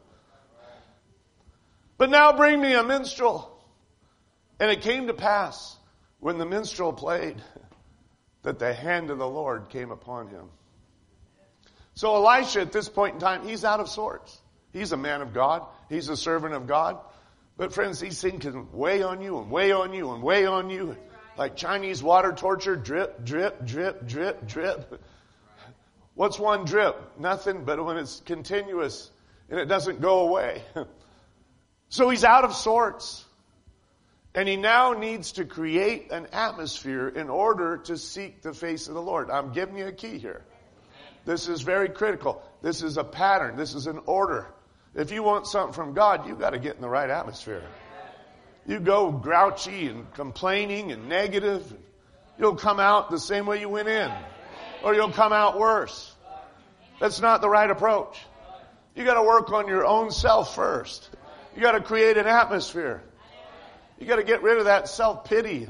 But now bring me a minstrel. And it came to pass, when the minstrel played, that the hand of the Lord came upon him. So Elisha, at this point in time, he's out of sorts. He's a man of God. He's a servant of God. But friends, these things can weigh on you and weigh on you and weigh on you. Like Chinese water torture, drip, drip, drip, drip, drip. What's one drip? Nothing, but when it's continuous and it doesn't go away. So he's out of sorts. And he now needs to create an atmosphere in order to seek the face of the Lord. I'm giving you a key here. This is very critical. This is a pattern. This is an order. If you want something from God, you've got to get in the right atmosphere. You go grouchy and complaining and negative, you'll come out the same way you went in. Or you'll come out worse. That's not the right approach. You got to work on your own self first. You got to create an atmosphere. You got to get rid of that self-pity.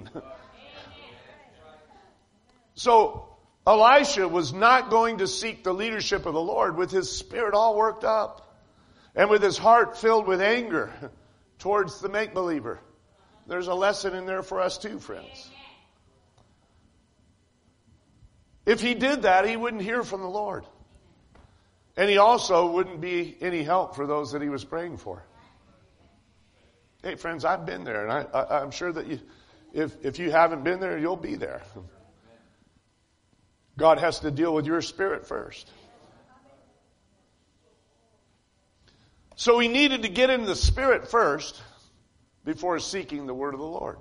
So Elisha was not going to seek the leadership of the Lord with his spirit all worked up and with his heart filled with anger towards the make-believer. There's a lesson in there for us too, friends. If he did that, he wouldn't hear from the Lord. And he also wouldn't be any help for those that he was praying for. Hey, friends, I've been there, and I'm sure that if you haven't been there, you'll be there. God has to deal with your spirit first. So he needed to get in the spirit first before seeking the word of the Lord.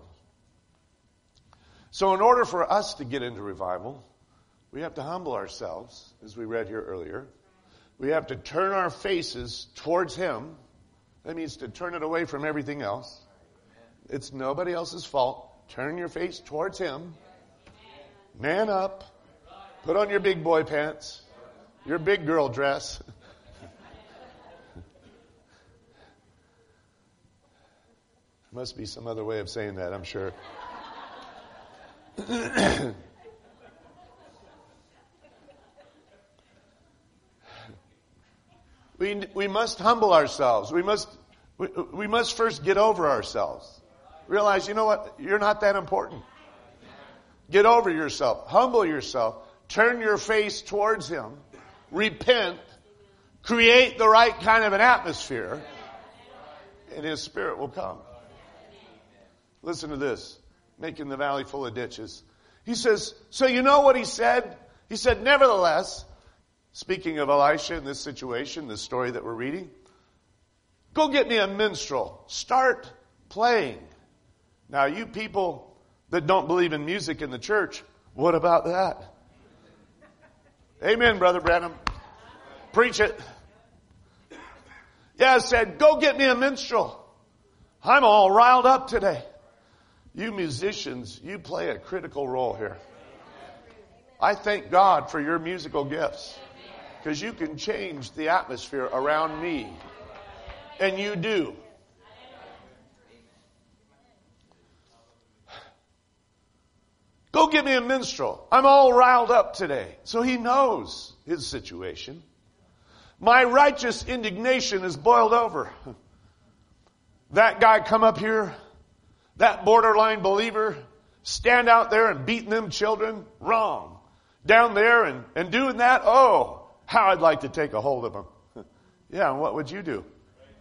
So in order for us to get into revival, we have to humble ourselves, as we read here earlier. We have to turn our faces towards Him. That means to turn it away from everything else. It's nobody else's fault. Turn your face towards Him. Man up. Put on your big boy pants. Your big girl dress. Must be some other way of saying that, I'm sure. We must humble ourselves. We must first get over ourselves. Realize, you know what? You're not that important. Get over yourself. Humble yourself. Turn your face towards Him. Repent. Create the right kind of an atmosphere. And His Spirit will come. Listen to this. Making the valley full of ditches. He says, so you know what he said? He said, nevertheless, speaking of Elisha in this situation, this story that we're reading, go get me a minstrel. Start playing. Now, you people that don't believe in music in the church, what about that? Amen, Brother Branham. Preach it. Yeah, I said, go get me a minstrel. I'm all riled up today. You musicians, you play a critical role here. I thank God for your musical gifts. Because you can change the atmosphere around me. And you do. Go get me a minstrel. I'm all riled up today. So he knows his situation. My righteous indignation is boiled over. That guy come up here. that borderline believer, stand out there and beating them children? Wrong. Down there and doing that? Oh, how I'd like to take a hold of them. Yeah, and what would you do?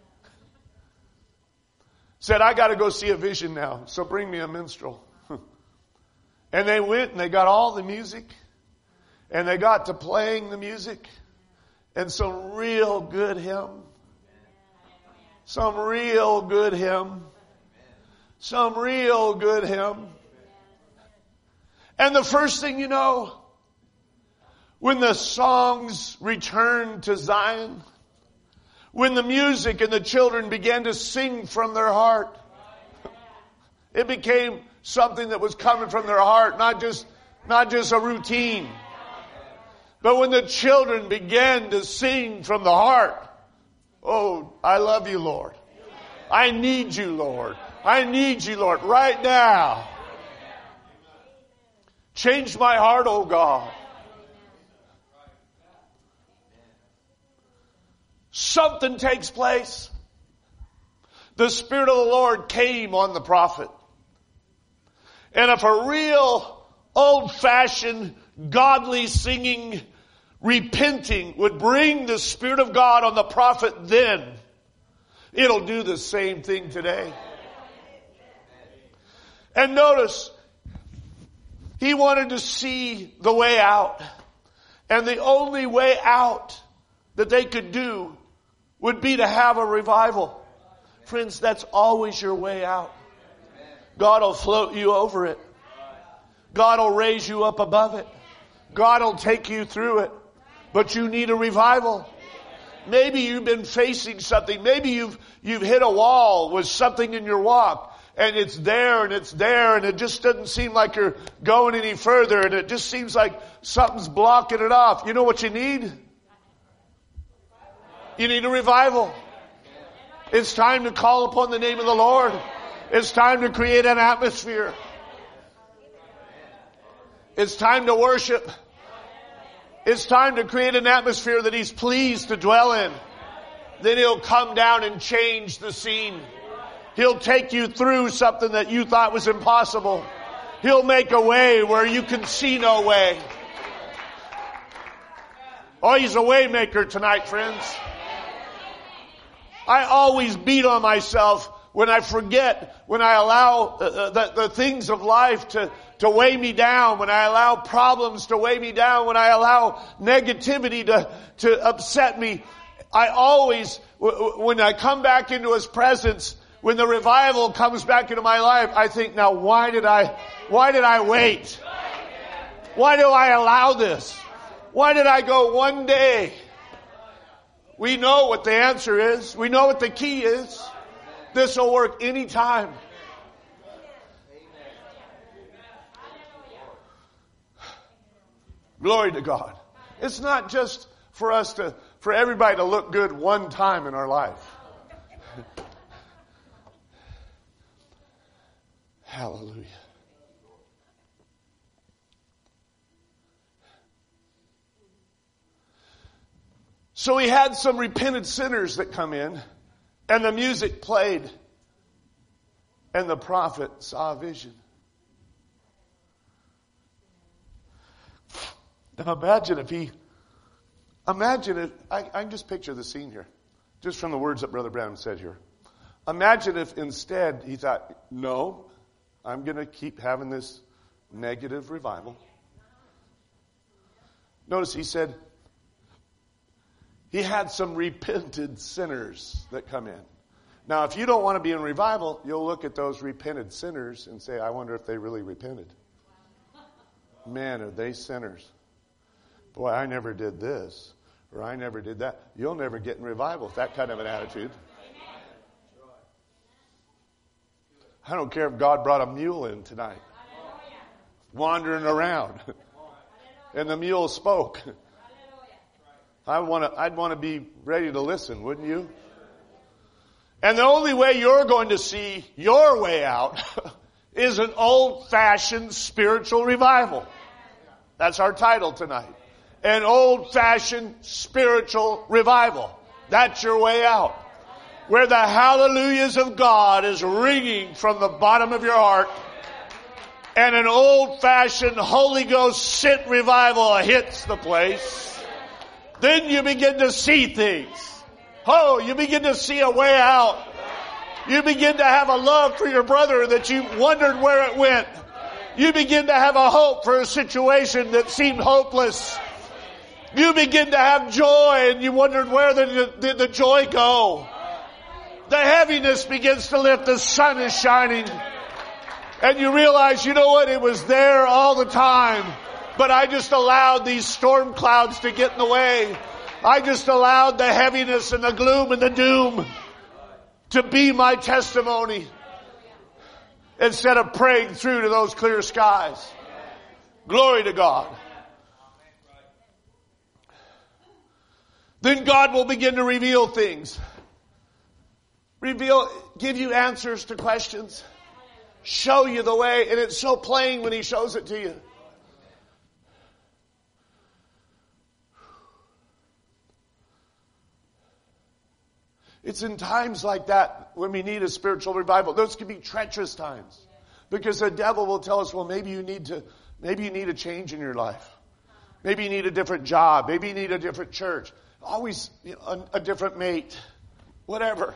Said, I got to go see a vision now, so bring me a minstrel. And they went and they got all the music. And they got to playing the music. And some real good hymn. Some real good hymn. Some real good hymn. And the first thing you know, when the songs returned to Zion, when the music and the children began to sing from their heart, it became something that was coming from their heart, not just a routine. But when the children began to sing from the heart, oh, I love you, Lord. I need you, Lord. I need you, Lord, right now. Change my heart, oh God. Something takes place. The Spirit of the Lord came on the prophet. And if a real old-fashioned godly singing, repenting would bring the Spirit of God on the prophet then, it'll do the same thing today. And notice, he wanted to see the way out. And the only way out that they could do would be to have a revival. Friends, that's always your way out. God will float you over it. God will raise you up above it. God will take you through it. But you need a revival. Maybe you've been facing something. Maybe you've hit a wall with something in your walk. And it's there and it's there and it just doesn't seem like you're going any further. And it just seems like something's blocking it off. You know what you need? You need a revival. It's time to call upon the name of the Lord. It's time to create an atmosphere. It's time to worship. It's time to create an atmosphere that He's pleased to dwell in. Then He'll come down and change the scene. He'll take you through something that you thought was impossible. He'll make a way where you can see no way. Oh, He's a way maker tonight, friends. I always beat on myself when I forget, when I allow the things of life to weigh me down, when I allow problems to weigh me down, when I allow negativity to upset me. I always, when I come back into His presence, when the revival comes back into my life, I think, now why did I wait? Why do I allow this? Why did I go one day? We know what the answer is. We know what the key is. This will work anytime. Glory to God. It's not just for everybody to look good one time in our life. Hallelujah. So he had some repentant sinners that come in, and the music played, and the prophet saw a vision. Now imagine if I can just picture the scene here, just from the words that Brother Branham said here. Imagine if instead he thought, no, I'm going to keep having this negative revival. Notice he said, he had some repented sinners that come in. Now, if you don't want to be in revival, you'll look at those repented sinners and say, I wonder if they really repented. Man, are they sinners. Boy, I never did this, or I never did that. You'll never get in revival with that kind of an attitude. I don't care if God brought a mule in tonight, wandering around, and the mule spoke. I'd want to be ready to listen, wouldn't you? And the only way you're going to see your way out is an old-fashioned spiritual revival. That's our title tonight. An old-fashioned spiritual revival. That's your way out. where the hallelujahs of God is ringing from the bottom of your heart, and an old-fashioned Holy Ghost sent revival hits the place, then you begin to see things. Oh, you begin to see a way out. You begin to have a love for your brother that you wondered where it went. You begin to have a hope for a situation that seemed hopeless. You begin to have joy and you wondered where did the joy go. The heaviness begins to lift. The sun is shining. And you realize, you know what? It was there all the time. But I just allowed these storm clouds to get in the way. I just allowed the heaviness and the gloom and the doom to be my testimony instead of praying through to those clear skies. Glory to God. Then God will begin to reveal things. Give you answers to questions. Show you the way. And it's so plain when He shows it to you. It's in times like that when we need a spiritual revival. Those can be treacherous times. Because the devil will tell us, well, maybe you need a change in your life. Maybe you need a different job. Maybe you need a different church. Always a different mate. Whatever.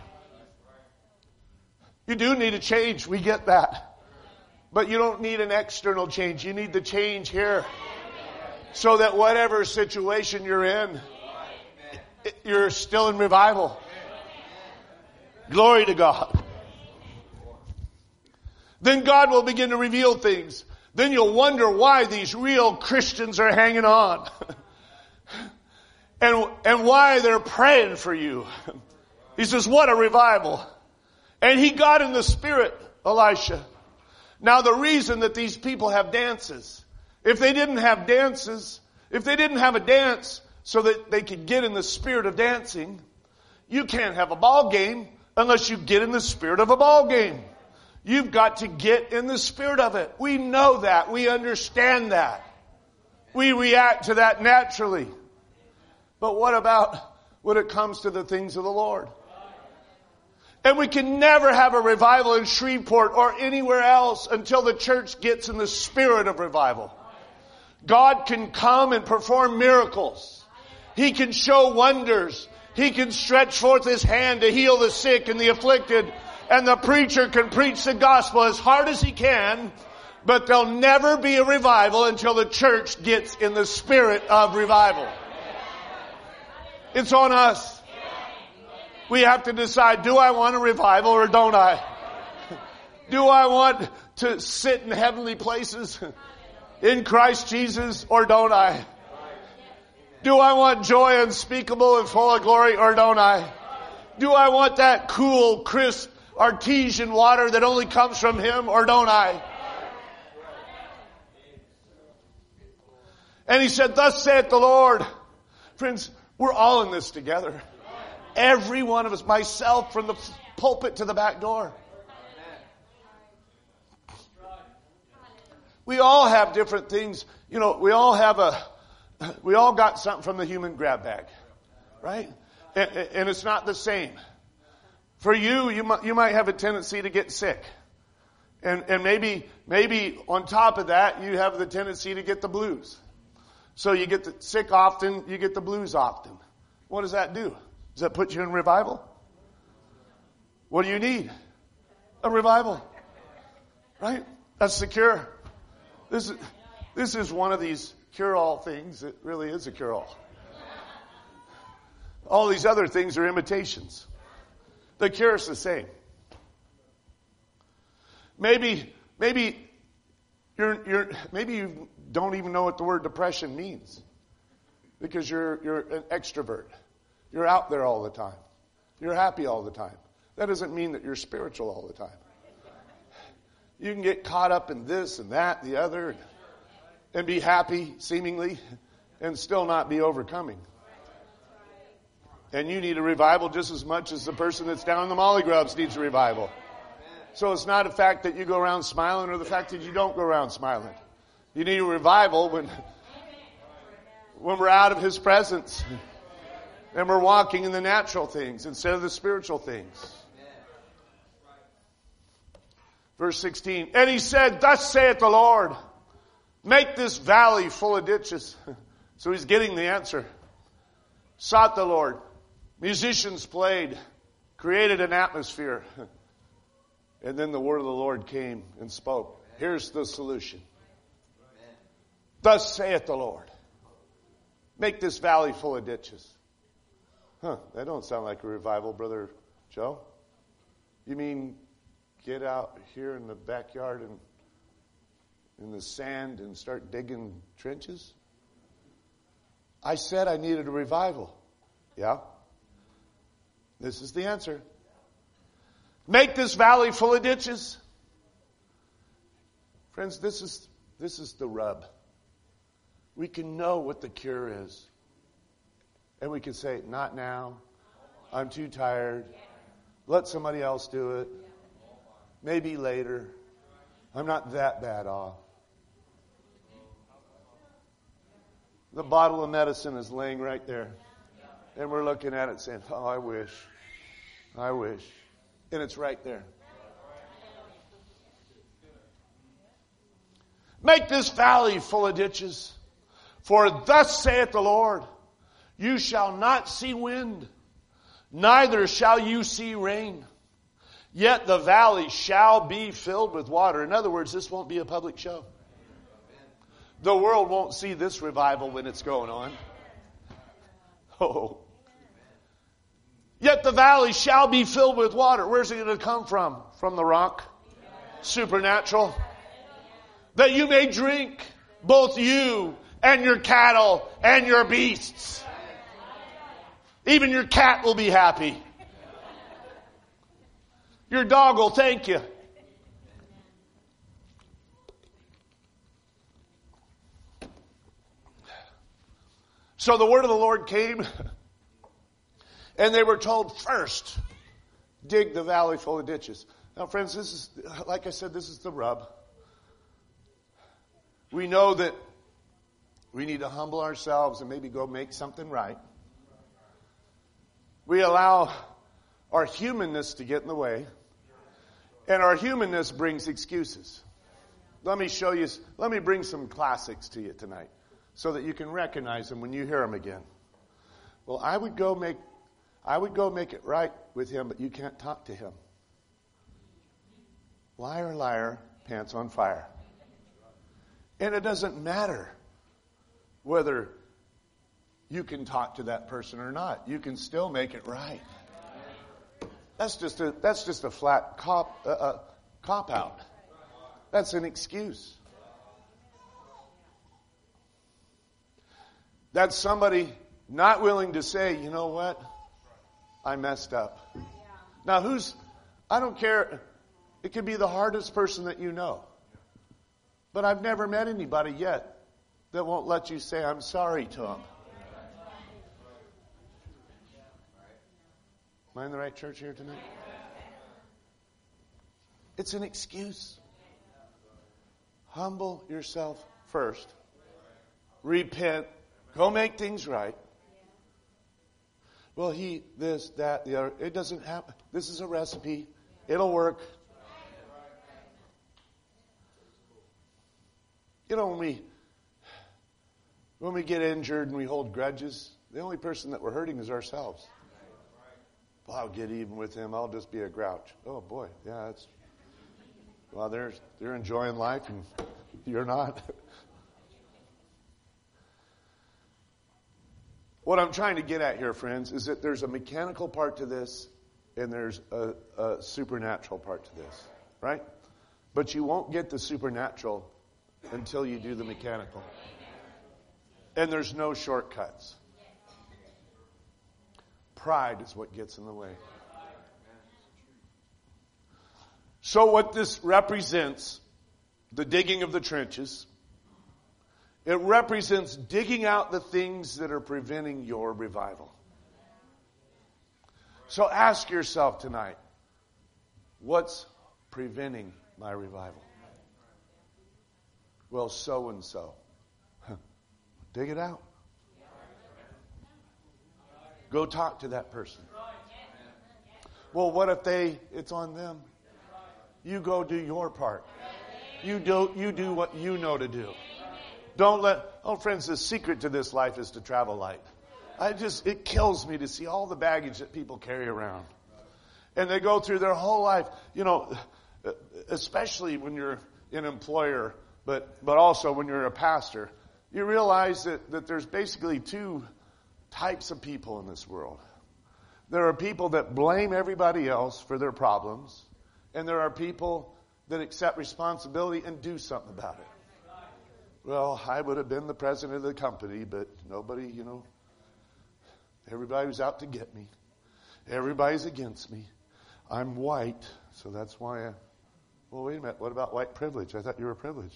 You do need a change. We get that. But you don't need an external change. You need the change here. So that whatever situation you're in, you're still in revival. Glory to God. Then God will begin to reveal things. Then you'll wonder why these real Christians are hanging on. And why they're praying for you. He says, what a revival. And he got in the spirit, Elisha. Now the reason that these people have dances, if they didn't have dances, if they didn't have a dance so that they could get in the spirit of dancing, you can't have a ball game unless you get in the spirit of a ball game. You've got to get in the spirit of it. We know that. We understand that. We react to that naturally. But what about when it comes to the things of the Lord? And we can never have a revival in Shreveport or anywhere else until the church gets in the spirit of revival. God can come and perform miracles. He can show wonders. He can stretch forth His hand to heal the sick and the afflicted. And the preacher can preach the gospel as hard as he can. But there'll never be a revival until the church gets in the spirit of revival. It's on us. We have to decide, do I want a revival or don't I? Do I want to sit in heavenly places in Christ Jesus or don't I? Do I want joy unspeakable and full of glory or don't I? Do I want that cool, crisp, artesian water that only comes from Him or don't I? And he said, thus saith the Lord. Friends, we're all in this together. Every one of us, myself from the pulpit to the back door. We all have different things. You know, we all got something from the human grab bag, right? And it's not the same. For you might have a tendency to get sick. And maybe on top of that, you have the tendency to get the blues. So you get the sick often, you get the blues often. What does that do? Does that put you in revival? What do you need? A revival. Right? That's the cure. This is one of these cure-all things that really is a cure-all. All these other things are imitations. The cure is the same. Maybe you don't even know what the word depression means because you're an extrovert. You're out there all the time. You're happy all the time. That doesn't mean that you're spiritual all the time. You can get caught up in this and that, the other, and be happy seemingly and still not be overcoming. And you need a revival just as much as the person that's down in the molly grubs needs a revival. So it's not a fact that you go around smiling or the fact that you don't go around smiling. You need a revival when we're out of His presence. And we're walking in the natural things instead of the spiritual things. Verse 16, and he said, thus saith the Lord, make this valley full of ditches. So he's getting the answer. Sought the Lord. Musicians played, created an atmosphere. And then the word of the Lord came and spoke. Here's the solution. Thus saith the Lord, make this valley full of ditches. That don't sound like a revival, Brother Joe. You mean get out here in the backyard and in the sand and start digging trenches? I said I needed a revival. Yeah. This is the answer. Make this valley full of ditches. Friends, this is the rub. We can know what the cure is. And we can say, not now. I'm too tired. Let somebody else do it. Maybe later. I'm not that bad off. The bottle of medicine is laying right there. And we're looking at it saying, oh, I wish. I wish. And it's right there. Make this valley full of ditches. For thus saith the Lord, you shall not see wind, neither shall you see rain. Yet the valley shall be filled with water. In other words, this won't be a public show. The world won't see this revival when it's going on. Oh. Yet the valley shall be filled with water. Where's it going to come from? From the rock? Supernatural. That you may drink, both you and your cattle and your beasts. Even your cat will be happy. Your dog will thank you. So the word of the Lord came, and they were told, first, dig the valley full of ditches. Now, friends, this is, like I said, this is the rub. We know that we need to humble ourselves and maybe go make something right. We allow our humanness to get in the way. And our humanness brings excuses. Let me bring some classics to you tonight so that you can recognize them when you hear them again. Well, I would go make it right with him, but you can't talk to him. Liar, liar, pants on fire. And it doesn't matter whether you can talk to that person or not. You can still make it right. That's just a flat cop out. That's an excuse. That's somebody not willing to say, you know what? I messed up. Now I don't care. It could be the hardest person that you know. But I've never met anybody yet that won't let you say, I'm sorry to them. Am I in the right church here tonight? It's an excuse. Humble yourself first. Repent. Go make things right. Well, this, that, the other. It doesn't happen. This is a recipe. It'll work. You know, when we get injured and we hold grudges, the only person that we're hurting is ourselves. Well, I'll get even with him. I'll just be a grouch. Oh boy, yeah, they're enjoying life and you're not. What I'm trying to get at here, friends, is that there's a mechanical part to this and there's a supernatural part to this, right? But you won't get the supernatural until you do the mechanical. And there's no shortcuts. Pride is what gets in the way. So what this represents, the digging of the trenches, it represents digging out the things that are preventing your revival. So ask yourself tonight, what's preventing my revival? Well, so and so. Dig it out. Go talk to that person. Well, what if it's on them? You go do your part. You do what you know to do. Don't friends, the secret to this life is to travel light. It kills me to see all the baggage that people carry around. And they go through their whole life, especially when you're an employer, but also when you're a pastor, you realize that there's basically two types of people in this world. There are people that blame everybody else for their problems, and there are people that accept responsibility and do something about it. Well, I would have been the president of the company, but nobody, everybody was out to get me. Everybody's against me. I'm white, so that's why well, wait a minute. What about white privilege? I thought you were privileged.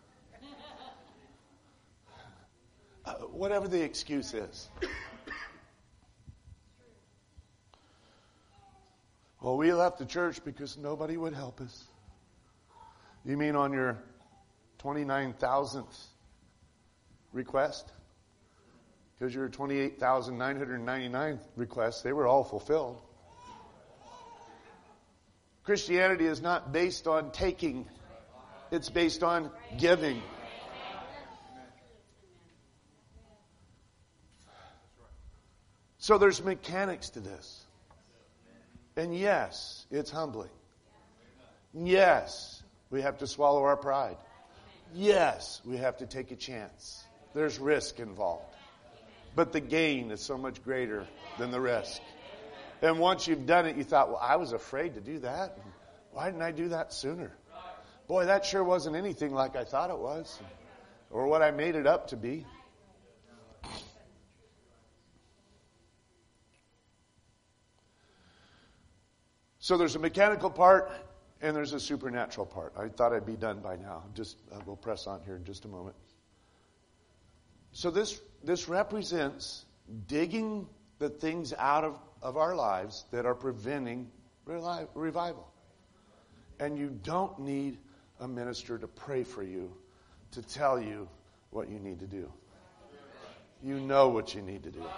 Whatever the excuse is. Well, we left the church because nobody would help us. You mean on your 29,000th request? Because your 28,999 requests, they were all fulfilled. Christianity is not based on taking. It's based on giving. So there's mechanics to this. And yes, it's humbling. Yes, we have to swallow our pride. Yes, we have to take a chance. There's risk involved. But the gain is so much greater than the risk. And once you've done it, you thought, well, I was afraid to do that. Why didn't I do that sooner? Boy, that sure wasn't anything like I thought it was. Or what I made it up to be. So there's a mechanical part and there's a supernatural part. I thought I'd be done by now. We'll press on here in just a moment. So this represents digging the things out of our lives that are preventing revival. And you don't need a minister to pray for you, to tell you what you need to do. You know what you need to do.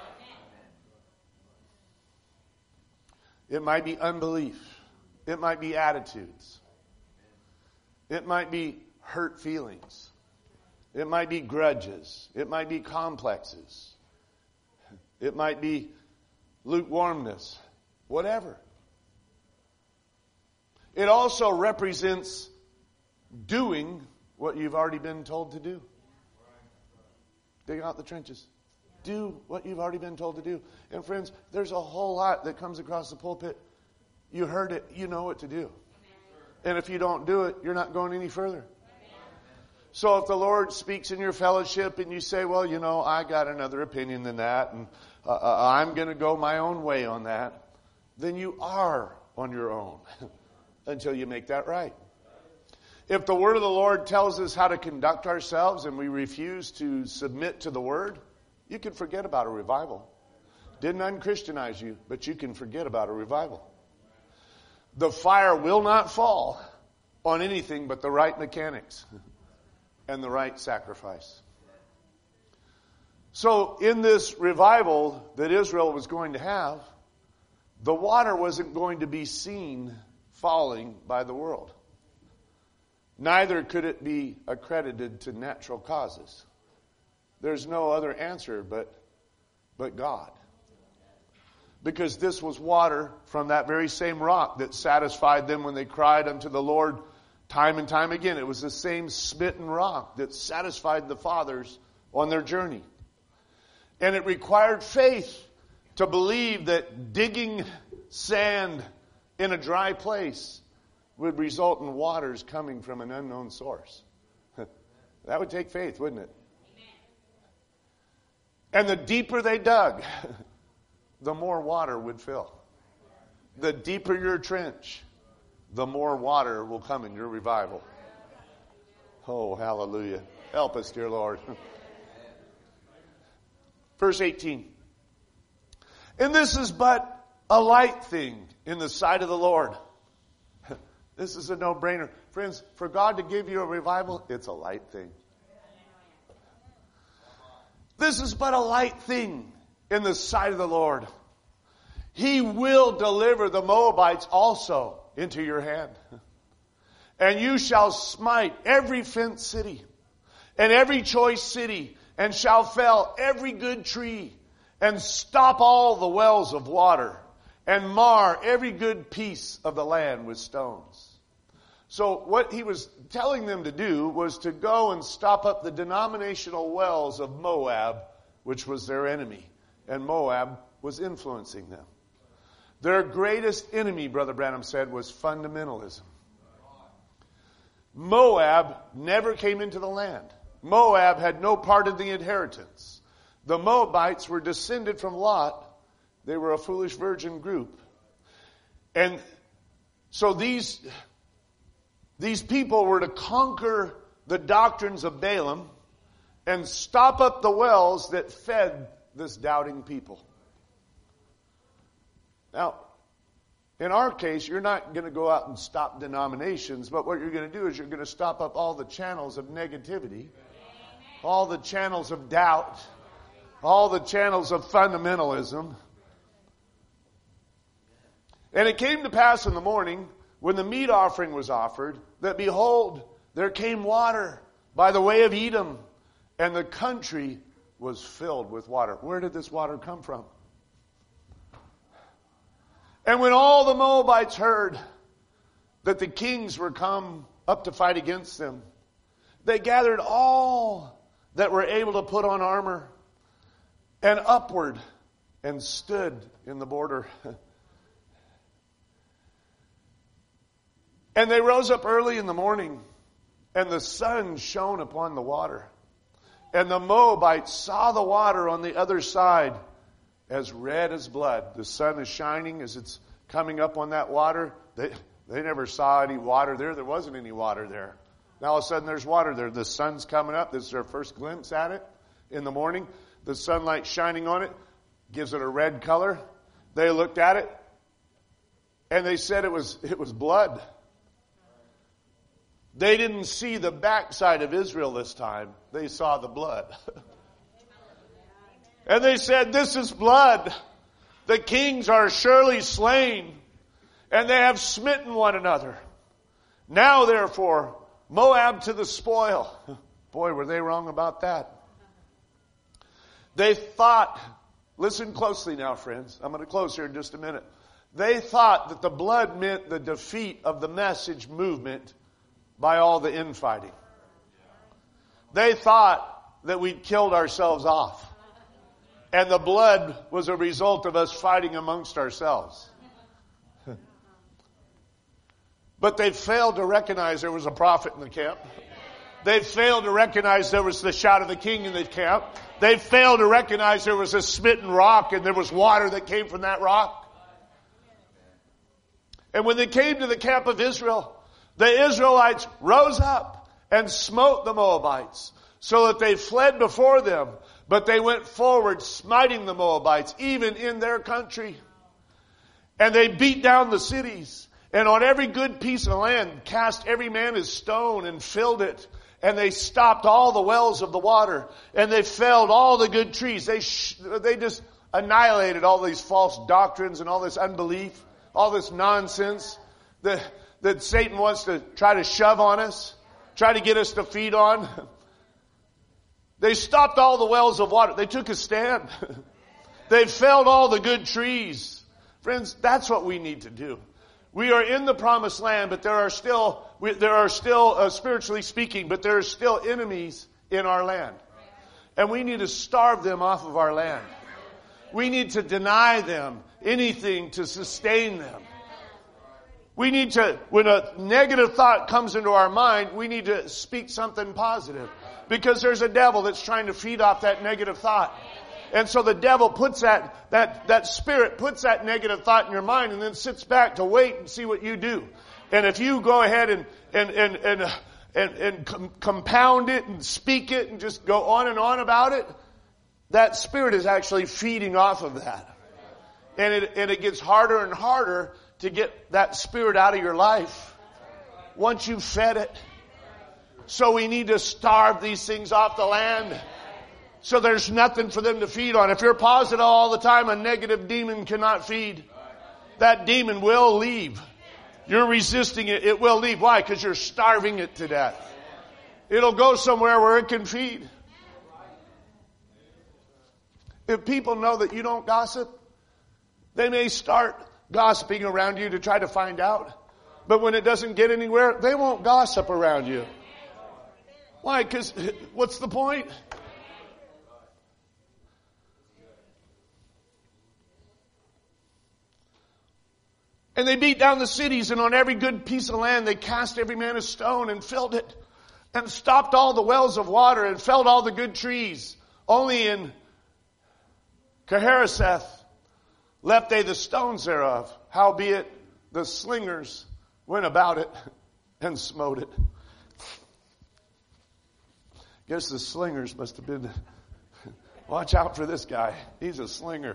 It might be unbelief. It might be attitudes. It might be hurt feelings. It might be grudges. It might be complexes. It might be lukewarmness. Whatever. It also represents doing what you've already been told to do. Dig out the trenches. Do what you've already been told to do. And friends, there's a whole lot that comes across the pulpit. You heard it. You know what to do. And if you don't do it, you're not going any further. So if the Lord speaks in your fellowship and you say, well, I got another opinion than that, and I'm going to go my own way on that, then you are on your own until you make that right. If the word of the Lord tells us how to conduct ourselves and we refuse to submit to the word, you can forget about a revival. Didn't unchristianize you, but you can forget about a revival. The fire will not fall on anything but the right mechanics and the right sacrifice. So in this revival that Israel was going to have, the water wasn't going to be seen falling by the world. Neither could it be accredited to natural causes. There's no other answer but God. Because this was water from that very same rock that satisfied them when they cried unto the Lord time and time again. It was the same smitten rock that satisfied the fathers on their journey. And it required faith to believe that digging sand in a dry place would result in waters coming from an unknown source. That would take faith, wouldn't it? And the deeper they dug, the more water would fill. The deeper your trench, the more water will come in your revival. Oh, hallelujah. Help us, dear Lord. Verse 18. And this is but a light thing in the sight of the Lord. This is a no-brainer. Friends, for God to give you a revival, it's a light thing. This is but a light thing in the sight of the Lord. He will deliver the Moabites also into your hand. And you shall smite every fenced city and every choice city, and shall fell every good tree, and stop all the wells of water, and mar every good piece of the land with stones. So what he was telling them to do was to go and stop up the denominational wells of Moab, which was their enemy. And Moab was influencing them. Their greatest enemy, Brother Branham said, was fundamentalism. Moab never came into the land. Moab had no part of the inheritance. The Moabites were descended from Lot. They were a foolish virgin group. And so these people were to conquer the doctrines of Balaam and stop up the wells that fed this doubting people. Now, in our case, you're not going to go out and stop denominations, but what you're going to do is you're going to stop up all the channels of negativity, all the channels of doubt, all the channels of fundamentalism. And it came to pass in the morning, when the meat offering was offered, that behold, there came water by the way of Edom, and the country was filled with water. Where did this water come from? And when all the Moabites heard that the kings were come up to fight against them, they gathered all that were able to put on armor and upward and stood in the border. And they rose up early in the morning, and the sun shone upon the water. And the Moabites saw the water on the other side as red as blood. The sun is shining as it's coming up on that water. They never saw any water there. There wasn't any water there. Now all of a sudden there's water there. The sun's coming up. This is their first glimpse at it in the morning. The sunlight shining on it gives it a red color. They looked at it and they said it was blood. They didn't see the backside of Israel this time. They saw the blood. And they said, this is blood. The kings are surely slain, and they have smitten one another. Now, therefore, Moab to the spoil. Boy, were they wrong about that. They thought, listen closely now, friends. I'm going to close here in just a minute. They thought that the blood meant the defeat of the message movement by all the infighting. They thought that we'd killed ourselves off. And the blood was a result of us fighting amongst ourselves. But they failed to recognize there was a prophet in the camp. They failed to recognize there was the shout of the king in the camp. They failed to recognize there was a smitten rock and there was water that came from that rock. And when they came to the camp of Israel, the Israelites rose up and smote the Moabites so that they fled before them. But they went forward, smiting the Moabites, even in their country. And they beat down the cities. And on every good piece of land, cast every man his stone and filled it. And they stopped all the wells of the water. And they felled all the good trees. They just annihilated all these false doctrines and all this unbelief, all this nonsense that Satan wants to try to shove on us, try to get us to feed on. They stopped all the wells of water. They took a stand. They felled all the good trees. Friends, that's what we need to do. We are in the promised land, but there are still spiritually speaking, but there are still enemies in our land. And we need to starve them off of our land. We need to deny them anything to sustain them. We need to, when a negative thought comes into our mind, we need to speak something positive. Because there's a devil that's trying to feed off that negative thought. And so the devil puts that spirit puts that negative thought in your mind and then sits back to wait and see what you do. And if you go ahead and compound it and speak it and just go on and on about it, that spirit is actually feeding off of that. And it gets harder and harder to get that spirit out of your life once you've fed it. So we need to starve these things off the land. So there's nothing for them to feed on. If you're positive all the time, a negative demon cannot feed. That demon will leave. You're resisting it, it will leave. Why? Because you're starving it to death. It'll go somewhere where it can feed. If people know that you don't gossip, they may start gossiping around you to try to find out. But when it doesn't get anywhere, they won't gossip around you. Why? Because what's the point? And they beat down the cities, and on every good piece of land they cast every man a stone and filled it, and stopped all the wells of water and felled all the good trees. Only in Keharaseth left they the stones thereof. Howbeit the slingers went about it and smote it. Guess the slingers must have been, watch out for this guy. He's a slinger.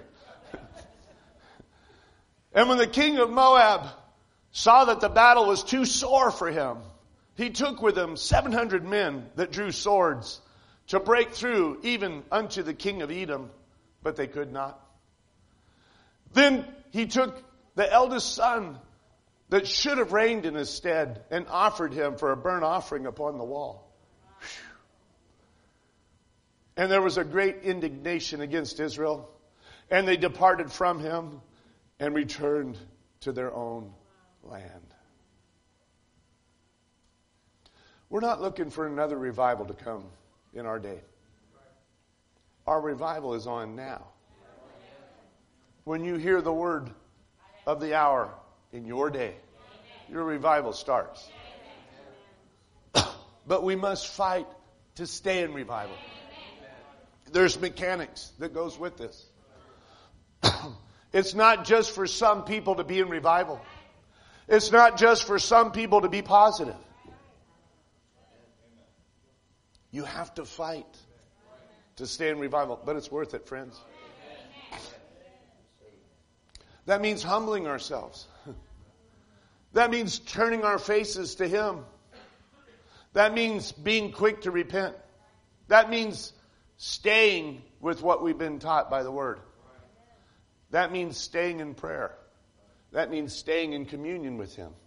And when the king of Moab saw that the battle was too sore for him, he took with him 700 men that drew swords to break through even unto the king of Edom, but they could not. Then he took the eldest son that should have reigned in his stead and offered him for a burnt offering upon the wall. And there was a great indignation against Israel, and they departed from him and returned to their own land. We're not looking for another revival to come in our day. Our revival is on now. When you hear the word of the hour in your day, your revival starts. But we must fight to stay in revival. There's mechanics that goes with this. It's not just for some people to be in revival. It's not just for some people to be positive. You have to fight to stay in revival, but it's worth it, friends. That means humbling ourselves. That means turning our faces to Him. That means being quick to repent. That means staying with what we've been taught by the Word. That means staying in prayer. That means staying in communion with Him.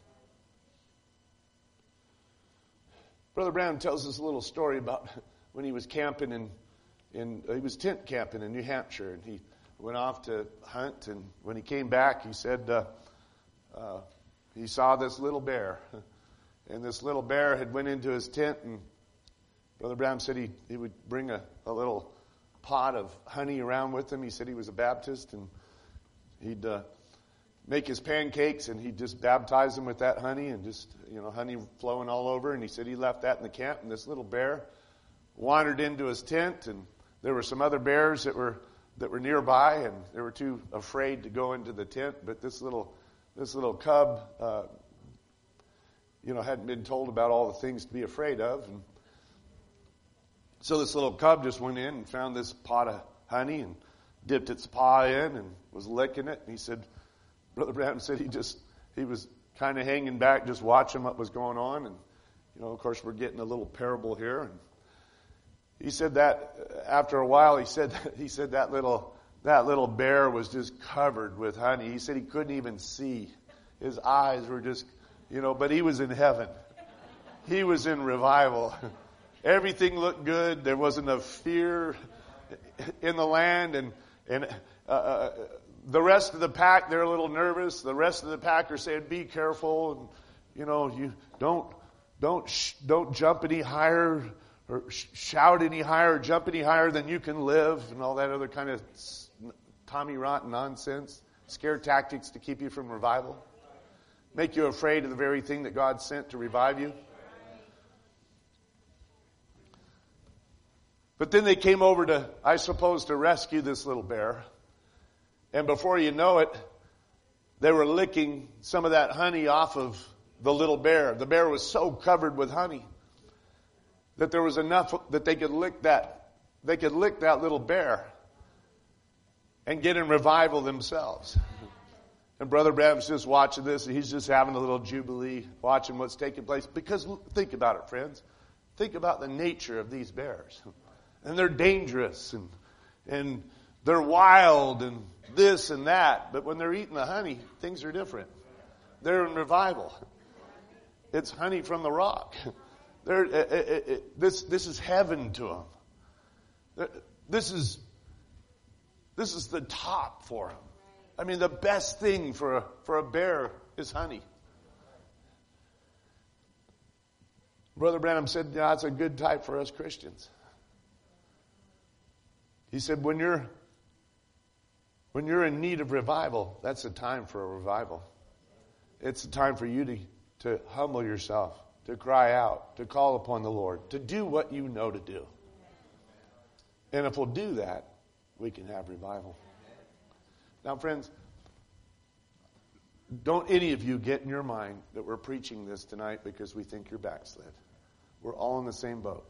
Brother Brown tells us a little story about when he was camping he was tent camping in New Hampshire, and he went off to hunt, and when he came back, he said he saw this little bear, and this little bear had went into his tent, and Brother Brown said he would bring a little pot of honey around with him. He said he was a Baptist, and he'd make his pancakes, and he'd just baptize them with that honey, and just, honey flowing all over. And he said he left that in the camp, and this little bear wandered into his tent, and there were some other bears that were nearby, and they were too afraid to go into the tent. But this little cub, hadn't been told about all the things to be afraid of, and so this little cub just went in and found this pot of honey and dipped its paw in and was licking it. And he said, Brother Brown said he was kind of hanging back, just watching what was going on. And, of course, we're getting a little parable here. And he said that after a while, he said that little bear was just covered with honey. He said he couldn't even see. His eyes were just, but he was in heaven. He was in revival. Everything looked good. There wasn't a fear in the land, and the rest of the pack, they're a little nervous. The rest of the pack are saying, "Be careful, and you don't jump any higher, or shout any higher, or jump any higher than you can live," and all that other kind of Tommy Rotten nonsense, scare tactics to keep you from revival, make you afraid of the very thing that God sent to revive you. But then they came over to rescue this little bear. And before you know it, they were licking some of that honey off of the little bear. The bear was so covered with honey that there was enough that they could lick that little bear and get in revival themselves. And Brother Bram's just watching this, and he's just having a little jubilee, watching what's taking place. Because think about it, friends. Think about the nature of these bears. and they're dangerous and they're wild and this and that. But when they're eating the honey, things are different. They're in revival. It's honey from the rock. This is heaven to them. This is the top for them. I mean, the best thing for a bear is honey. Brother Branham said, that's a good type for us Christians. He said, when you're in need of revival, that's a time for a revival. It's a time for you to humble yourself, to cry out, to call upon the Lord, to do what you know to do. And if we'll do that, we can have revival. Now, friends, don't any of you get in your mind that we're preaching this tonight because we think you're backslid. We're all in the same boat.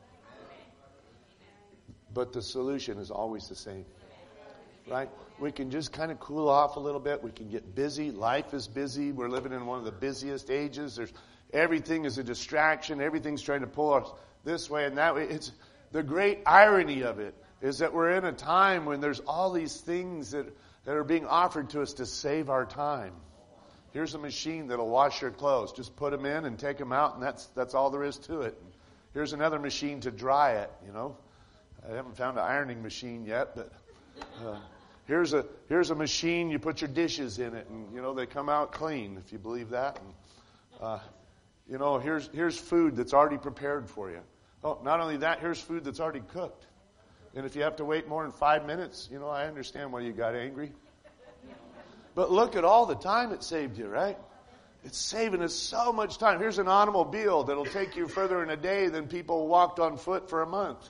But the solution is always the same. Right? We can just kind of cool off a little bit. We can get busy. Life is busy. We're living in one of the busiest ages. Everything is a distraction. Everything's trying to pull us this way and that way. It's the great irony of it is that we're in a time when there's all these things that are being offered to us to save our time. Here's a machine that'll wash your clothes. Just put them in and take them out, and that's all there is to it. Here's another machine to dry it, you know. I haven't found an ironing machine yet, but here's a machine. You put your dishes in it, and you know they come out clean, if you believe that. And, you know, here's food that's already prepared for you. Oh, not only that, here's food that's already cooked. And if you have to wait more than 5 minutes, you know, I understand why you got angry. But look at all the time it saved you, right? It's saving us so much time. Here's an automobile that'll take you further in a day than people walked on foot for a month.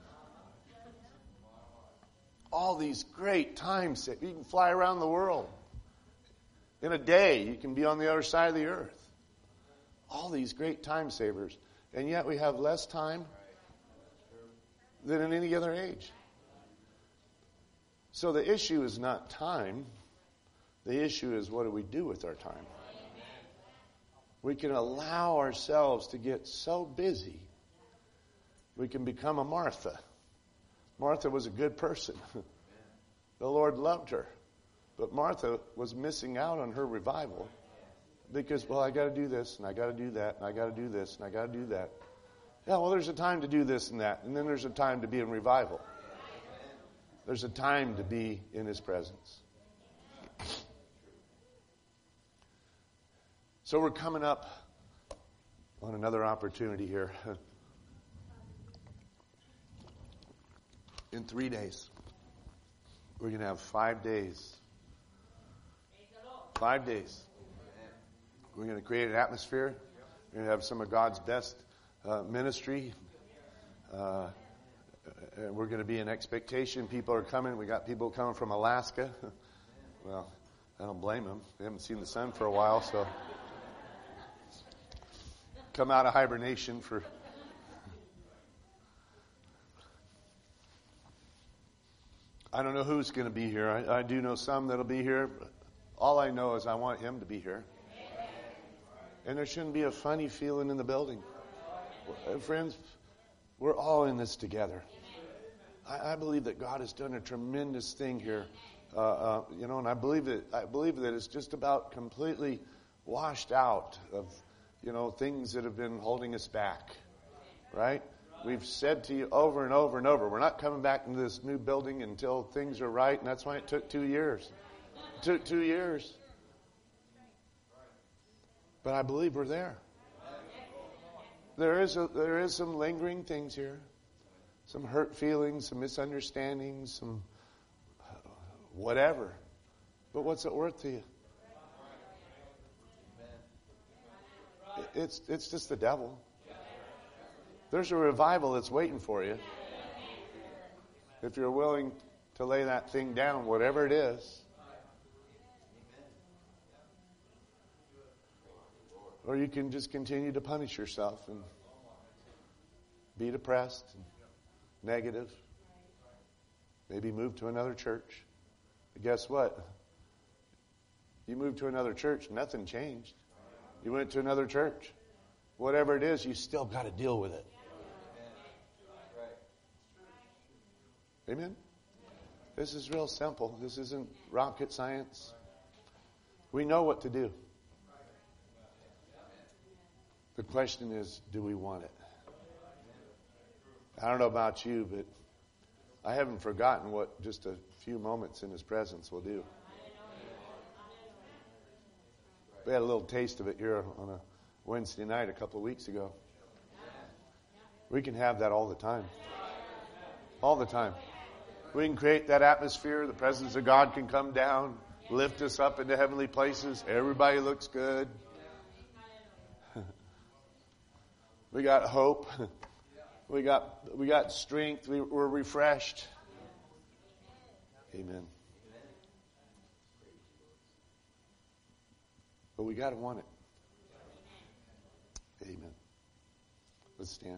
All these great times. You can fly around the world. In a day, you can be on the other side of the earth. All these great time savers. And yet we have less time than in any other age. So the issue is not time. The issue is what do we do with our time? We can allow ourselves to get so busy. We can become a Martha. Martha was a good person. The Lord loved her. But Martha was missing out on her revival because, well, I got to do this, and I got to do that, and I got to do this, and I got to do that. Yeah, well, there's a time to do this and that, and then there's a time to be in revival. There's a time to be in His presence. So we're coming up on another opportunity here. In 3 days, we're going to have 5 days. 5 days. We're going to create an atmosphere. We're going to have some of God's best ministry. And we're going to be in expectation. People are coming. We got people coming from Alaska. Well, I don't blame them. They haven't seen the sun for a while, so come out of hibernation for. I don't know who's going to be here. I do know some that'll be here. All I know is I want him to be here. And there shouldn't be a funny feeling in the building. Friends, we're all in this together. I believe that God has done a tremendous thing here. And I believe that it's just about completely washed out of, things that have been holding us back. Right? We've said to you over and over and over, we're not coming back into this new building until things are right, and that's why it took 2 years. It took 2 years. But I believe we're there. There is some lingering things here. Some hurt feelings, some misunderstandings, some whatever. But what's it worth to you? It's just the devil. There's a revival that's waiting for you. If you're willing to lay that thing down, whatever it is. Or you can just continue to punish yourself and be depressed and negative. Maybe move to another church. But guess what? You moved to another church, nothing changed. You went to another church. Whatever it is, you still got to deal with it. Amen? This is real simple. This isn't rocket science. We know what to do. The question is, do we want it? I don't know about you, but I haven't forgotten what just a few moments in His presence will do. We had a little taste of it here on a Wednesday night a couple of weeks ago. We can have that all the time. All the time. We can create that atmosphere. The presence of God can come down, lift us up into heavenly places. Everybody looks good. We got hope. We got strength. We're refreshed. Amen. But we got to want it. Amen. Let's stand.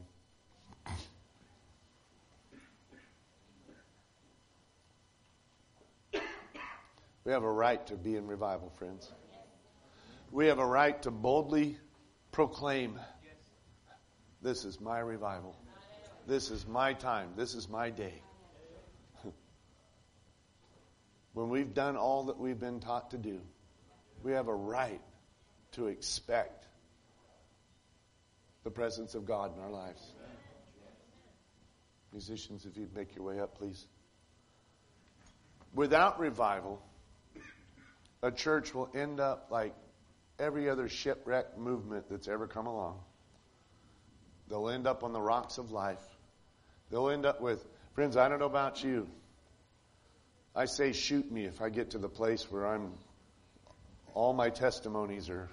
We have a right to be in revival, friends. We have a right to boldly proclaim, this is my revival. This is my time. This is my day. When we've done all that we've been taught to do, we have a right to expect the presence of God in our lives. Musicians, if you'd make your way up, please. Without revival, a church will end up like every other shipwreck movement that's ever come along. They'll end up on the rocks of life. They'll end up with, friends, I don't know about you. I say shoot me if I get to the place where all my testimonies are.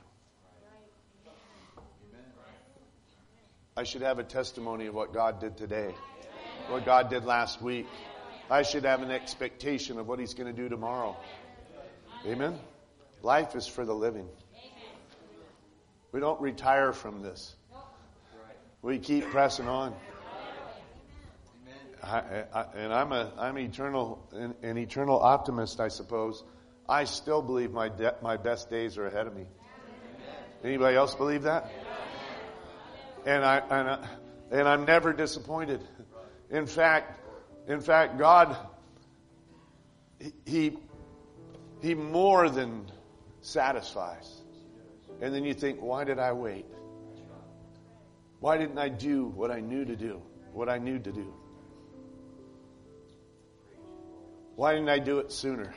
I should have a testimony of what God did today, what God did last week. I should have an expectation of what He's going to do tomorrow. Amen? Life is for the living. We don't retire from this. We keep pressing on. And I'm an eternal optimist, I suppose. I still believe my best days are ahead of me. Anybody else believe that? And I'm never disappointed. In fact, God, He more than satisfies. And then you think, why did I wait? Why didn't I do what I knew to do? What I knew to do? Why didn't I do it sooner?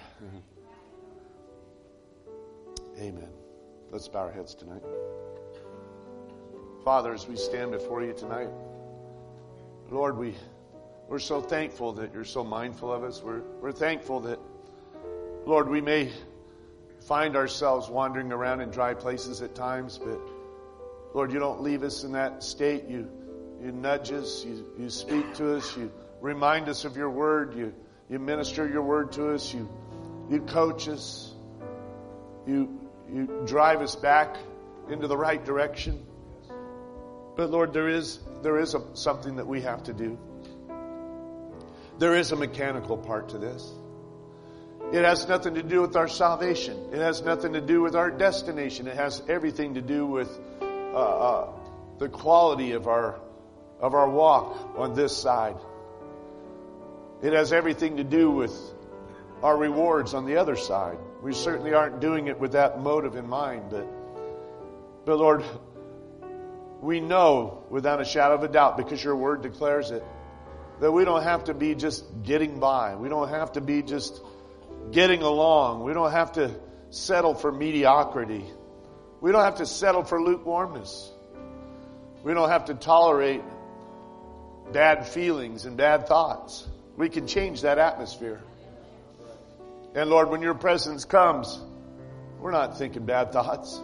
Amen. Let's bow our heads tonight. Father, as we stand before you tonight, Lord, we're so thankful that you're so mindful of us. We're thankful that, Lord, we may find ourselves wandering around in dry places at times, but Lord, you don't leave us in that state. You nudge us, you speak to us, you remind us of your word, you minister your word to us, you coach us, you drive us back into the right direction. But Lord, there is something that we have to do. There is a mechanical part to this. It has nothing to do with our salvation. It has nothing to do with our destination. It has everything to do with the quality of our walk on this side. It has everything to do with our rewards on the other side. We certainly aren't doing it with that motive in mind, but Lord, we know without a shadow of a doubt, because your word declares it, that we don't have to be just getting by. We don't have to be just getting along. We don't have to settle for mediocrity. We don't have to settle for lukewarmness. We don't have to tolerate bad feelings and bad thoughts. We can change that atmosphere. And Lord, when your presence comes, we're not thinking bad thoughts.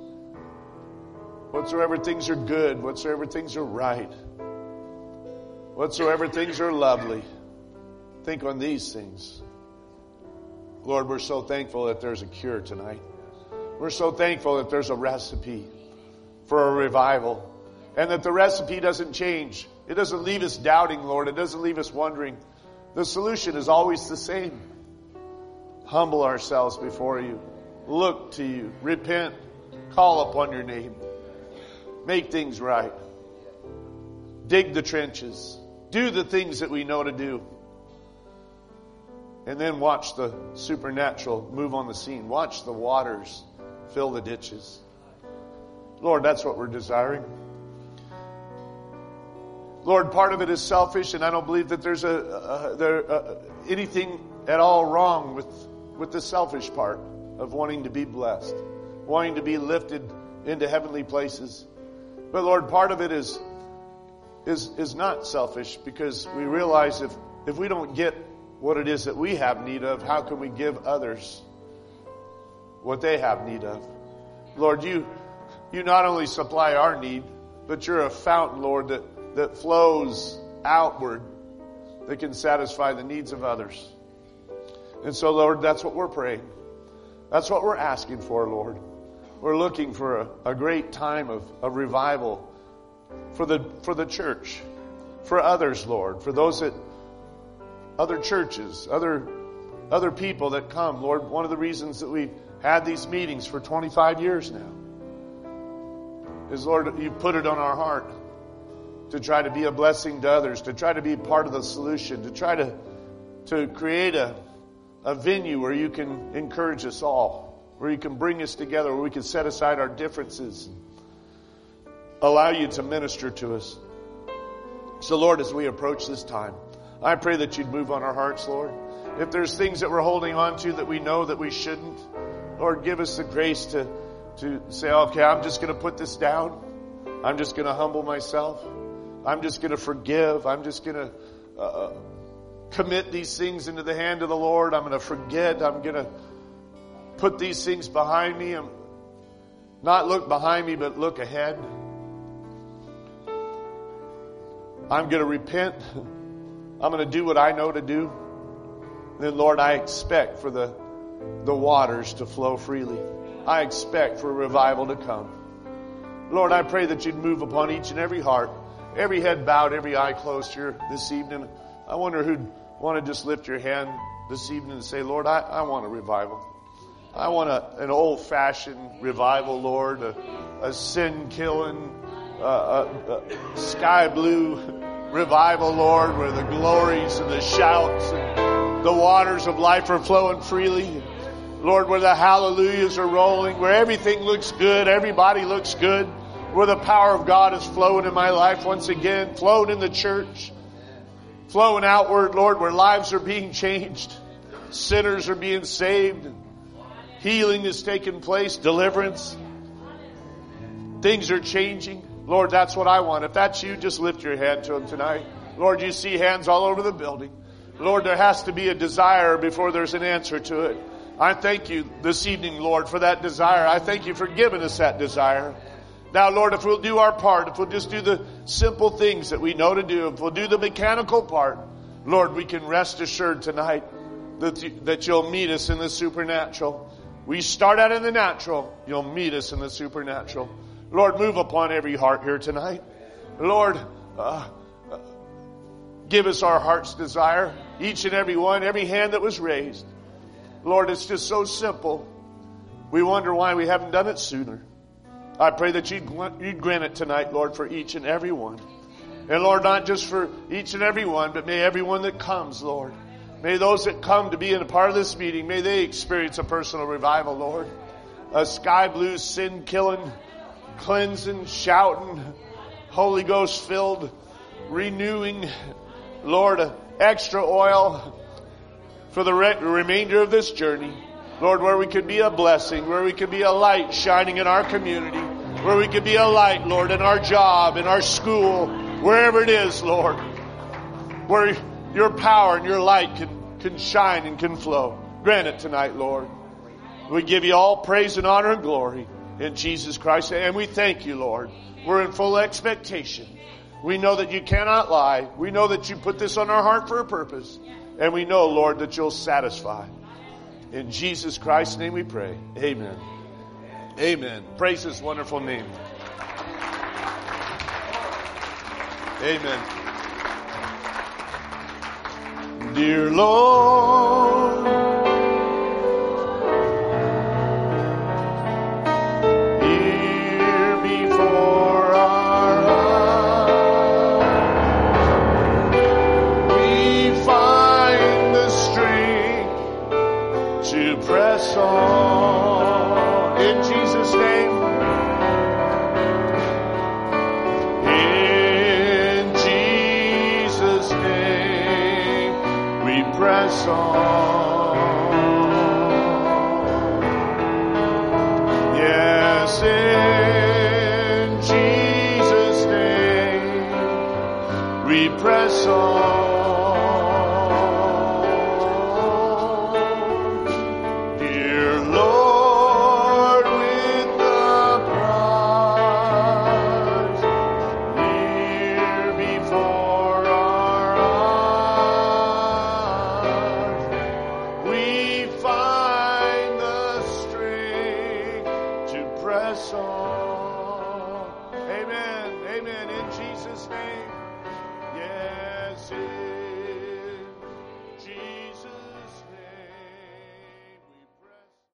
Whatsoever things are good, whatsoever things are right, whatsoever things are lovely, think on these things. Lord, we're so thankful that there's a cure tonight. We're so thankful that there's a recipe for a revival, and that the recipe doesn't change. It doesn't leave us doubting, Lord. It doesn't leave us wondering. The solution is always the same. Humble ourselves before you. Look to you. Repent. Call upon your name. Make things right. Dig the trenches. Do the things that we know to do. And then watch the supernatural move on the scene. Watch the waters fill the ditches. Lord, that's what we're desiring. Lord, part of it is selfish, and I don't believe that there's anything at all wrong with the selfish part of wanting to be blessed, wanting to be lifted into heavenly places. But Lord, part of it is not selfish, because we realize if we don't get what it is that we have need of, how can we give others what they have need of? Lord, you not only supply our need, but you're a fountain, Lord, that flows outward, that can satisfy the needs of others. And so, Lord, that's what we're praying. That's what we're asking for, Lord. We're looking for a great time of revival for the church, for others, Lord, for those that other churches, other people that come. Lord, one of the reasons that we've had these meetings for 25 years now is, Lord, you put it on our heart to try to be a blessing to others, to try to be part of the solution, to try to create a venue where you can encourage us all, where you can bring us together, where we can set aside our differences, allow you to minister to us. So, Lord, as we approach this time, I pray that you'd move on our hearts, Lord. If there's things that we're holding on to that we know that we shouldn't, Lord, give us the grace to say, okay, I'm just going to put this down. I'm just going to humble myself. I'm just going to forgive. I'm just going to commit these things into the hand of the Lord. I'm going to forget. I'm going to put these things behind me and not look behind me, but look ahead. I'm going to repent. I'm going to do what I know to do. Then, Lord, I expect for the waters to flow freely. I expect for revival to come. Lord, I pray that you'd move upon each and every heart, every head bowed, every eye closed here this evening. I wonder who'd want to just lift your hand this evening and say, Lord, I want a revival. I want an old-fashioned revival, Lord, a sin-killing, sky blue revival, Lord, where the glories and the shouts and the waters of life are flowing freely. Lord, where the hallelujahs are rolling, where everything looks good, everybody looks good, where the power of God is flowing in my life once again, flowing in the church, flowing outward, Lord, where lives are being changed, sinners are being saved, healing is taking place, deliverance, things are changing. Lord, that's what I want. If that's you, just lift your hand to him tonight. Lord, you see hands all over the building. Lord, there has to be a desire before there's an answer to it. I thank you this evening, Lord, for that desire. I thank you for giving us that desire. Now, Lord, if we'll do our part, if we'll just do the simple things that we know to do, if we'll do the mechanical part, Lord, we can rest assured tonight that you'll meet us in the supernatural. We start out in the natural, you'll meet us in the supernatural. Lord, move upon every heart here tonight. Lord, give us our heart's desire, each and every one, every hand that was raised. Lord, it's just so simple. We wonder why we haven't done it sooner. I pray that you'd grant it tonight, Lord, for each and every one. And Lord, not just for each and every one, but may everyone that comes, Lord. May those that come to be in a part of this meeting, may they experience a personal revival, Lord. A sky blue, sin-killing, cleansing, shouting, Holy Ghost filled, renewing, Lord, extra oil for the remainder of this journey. Lord, where we could be a blessing, where we could be a light shining in our community, where we could be a light, Lord, in our job, in our school, wherever it is, Lord, where your power and your light can shine and can flow. Grant it tonight, Lord. We give you all praise and honor and glory in Jesus Christ. And we thank you, Lord. We're in full expectation. We know that you cannot lie. We know that you put this on our heart for a purpose. And we know, Lord, that you'll satisfy. In Jesus Christ's name we pray. Amen. Amen. Praise his wonderful name. Amen. Dear Lord, here before our eyes, we find the strength press on. In Jesus' name. In Jesus' name, we press on. Yes, in Jesus' name, we press on.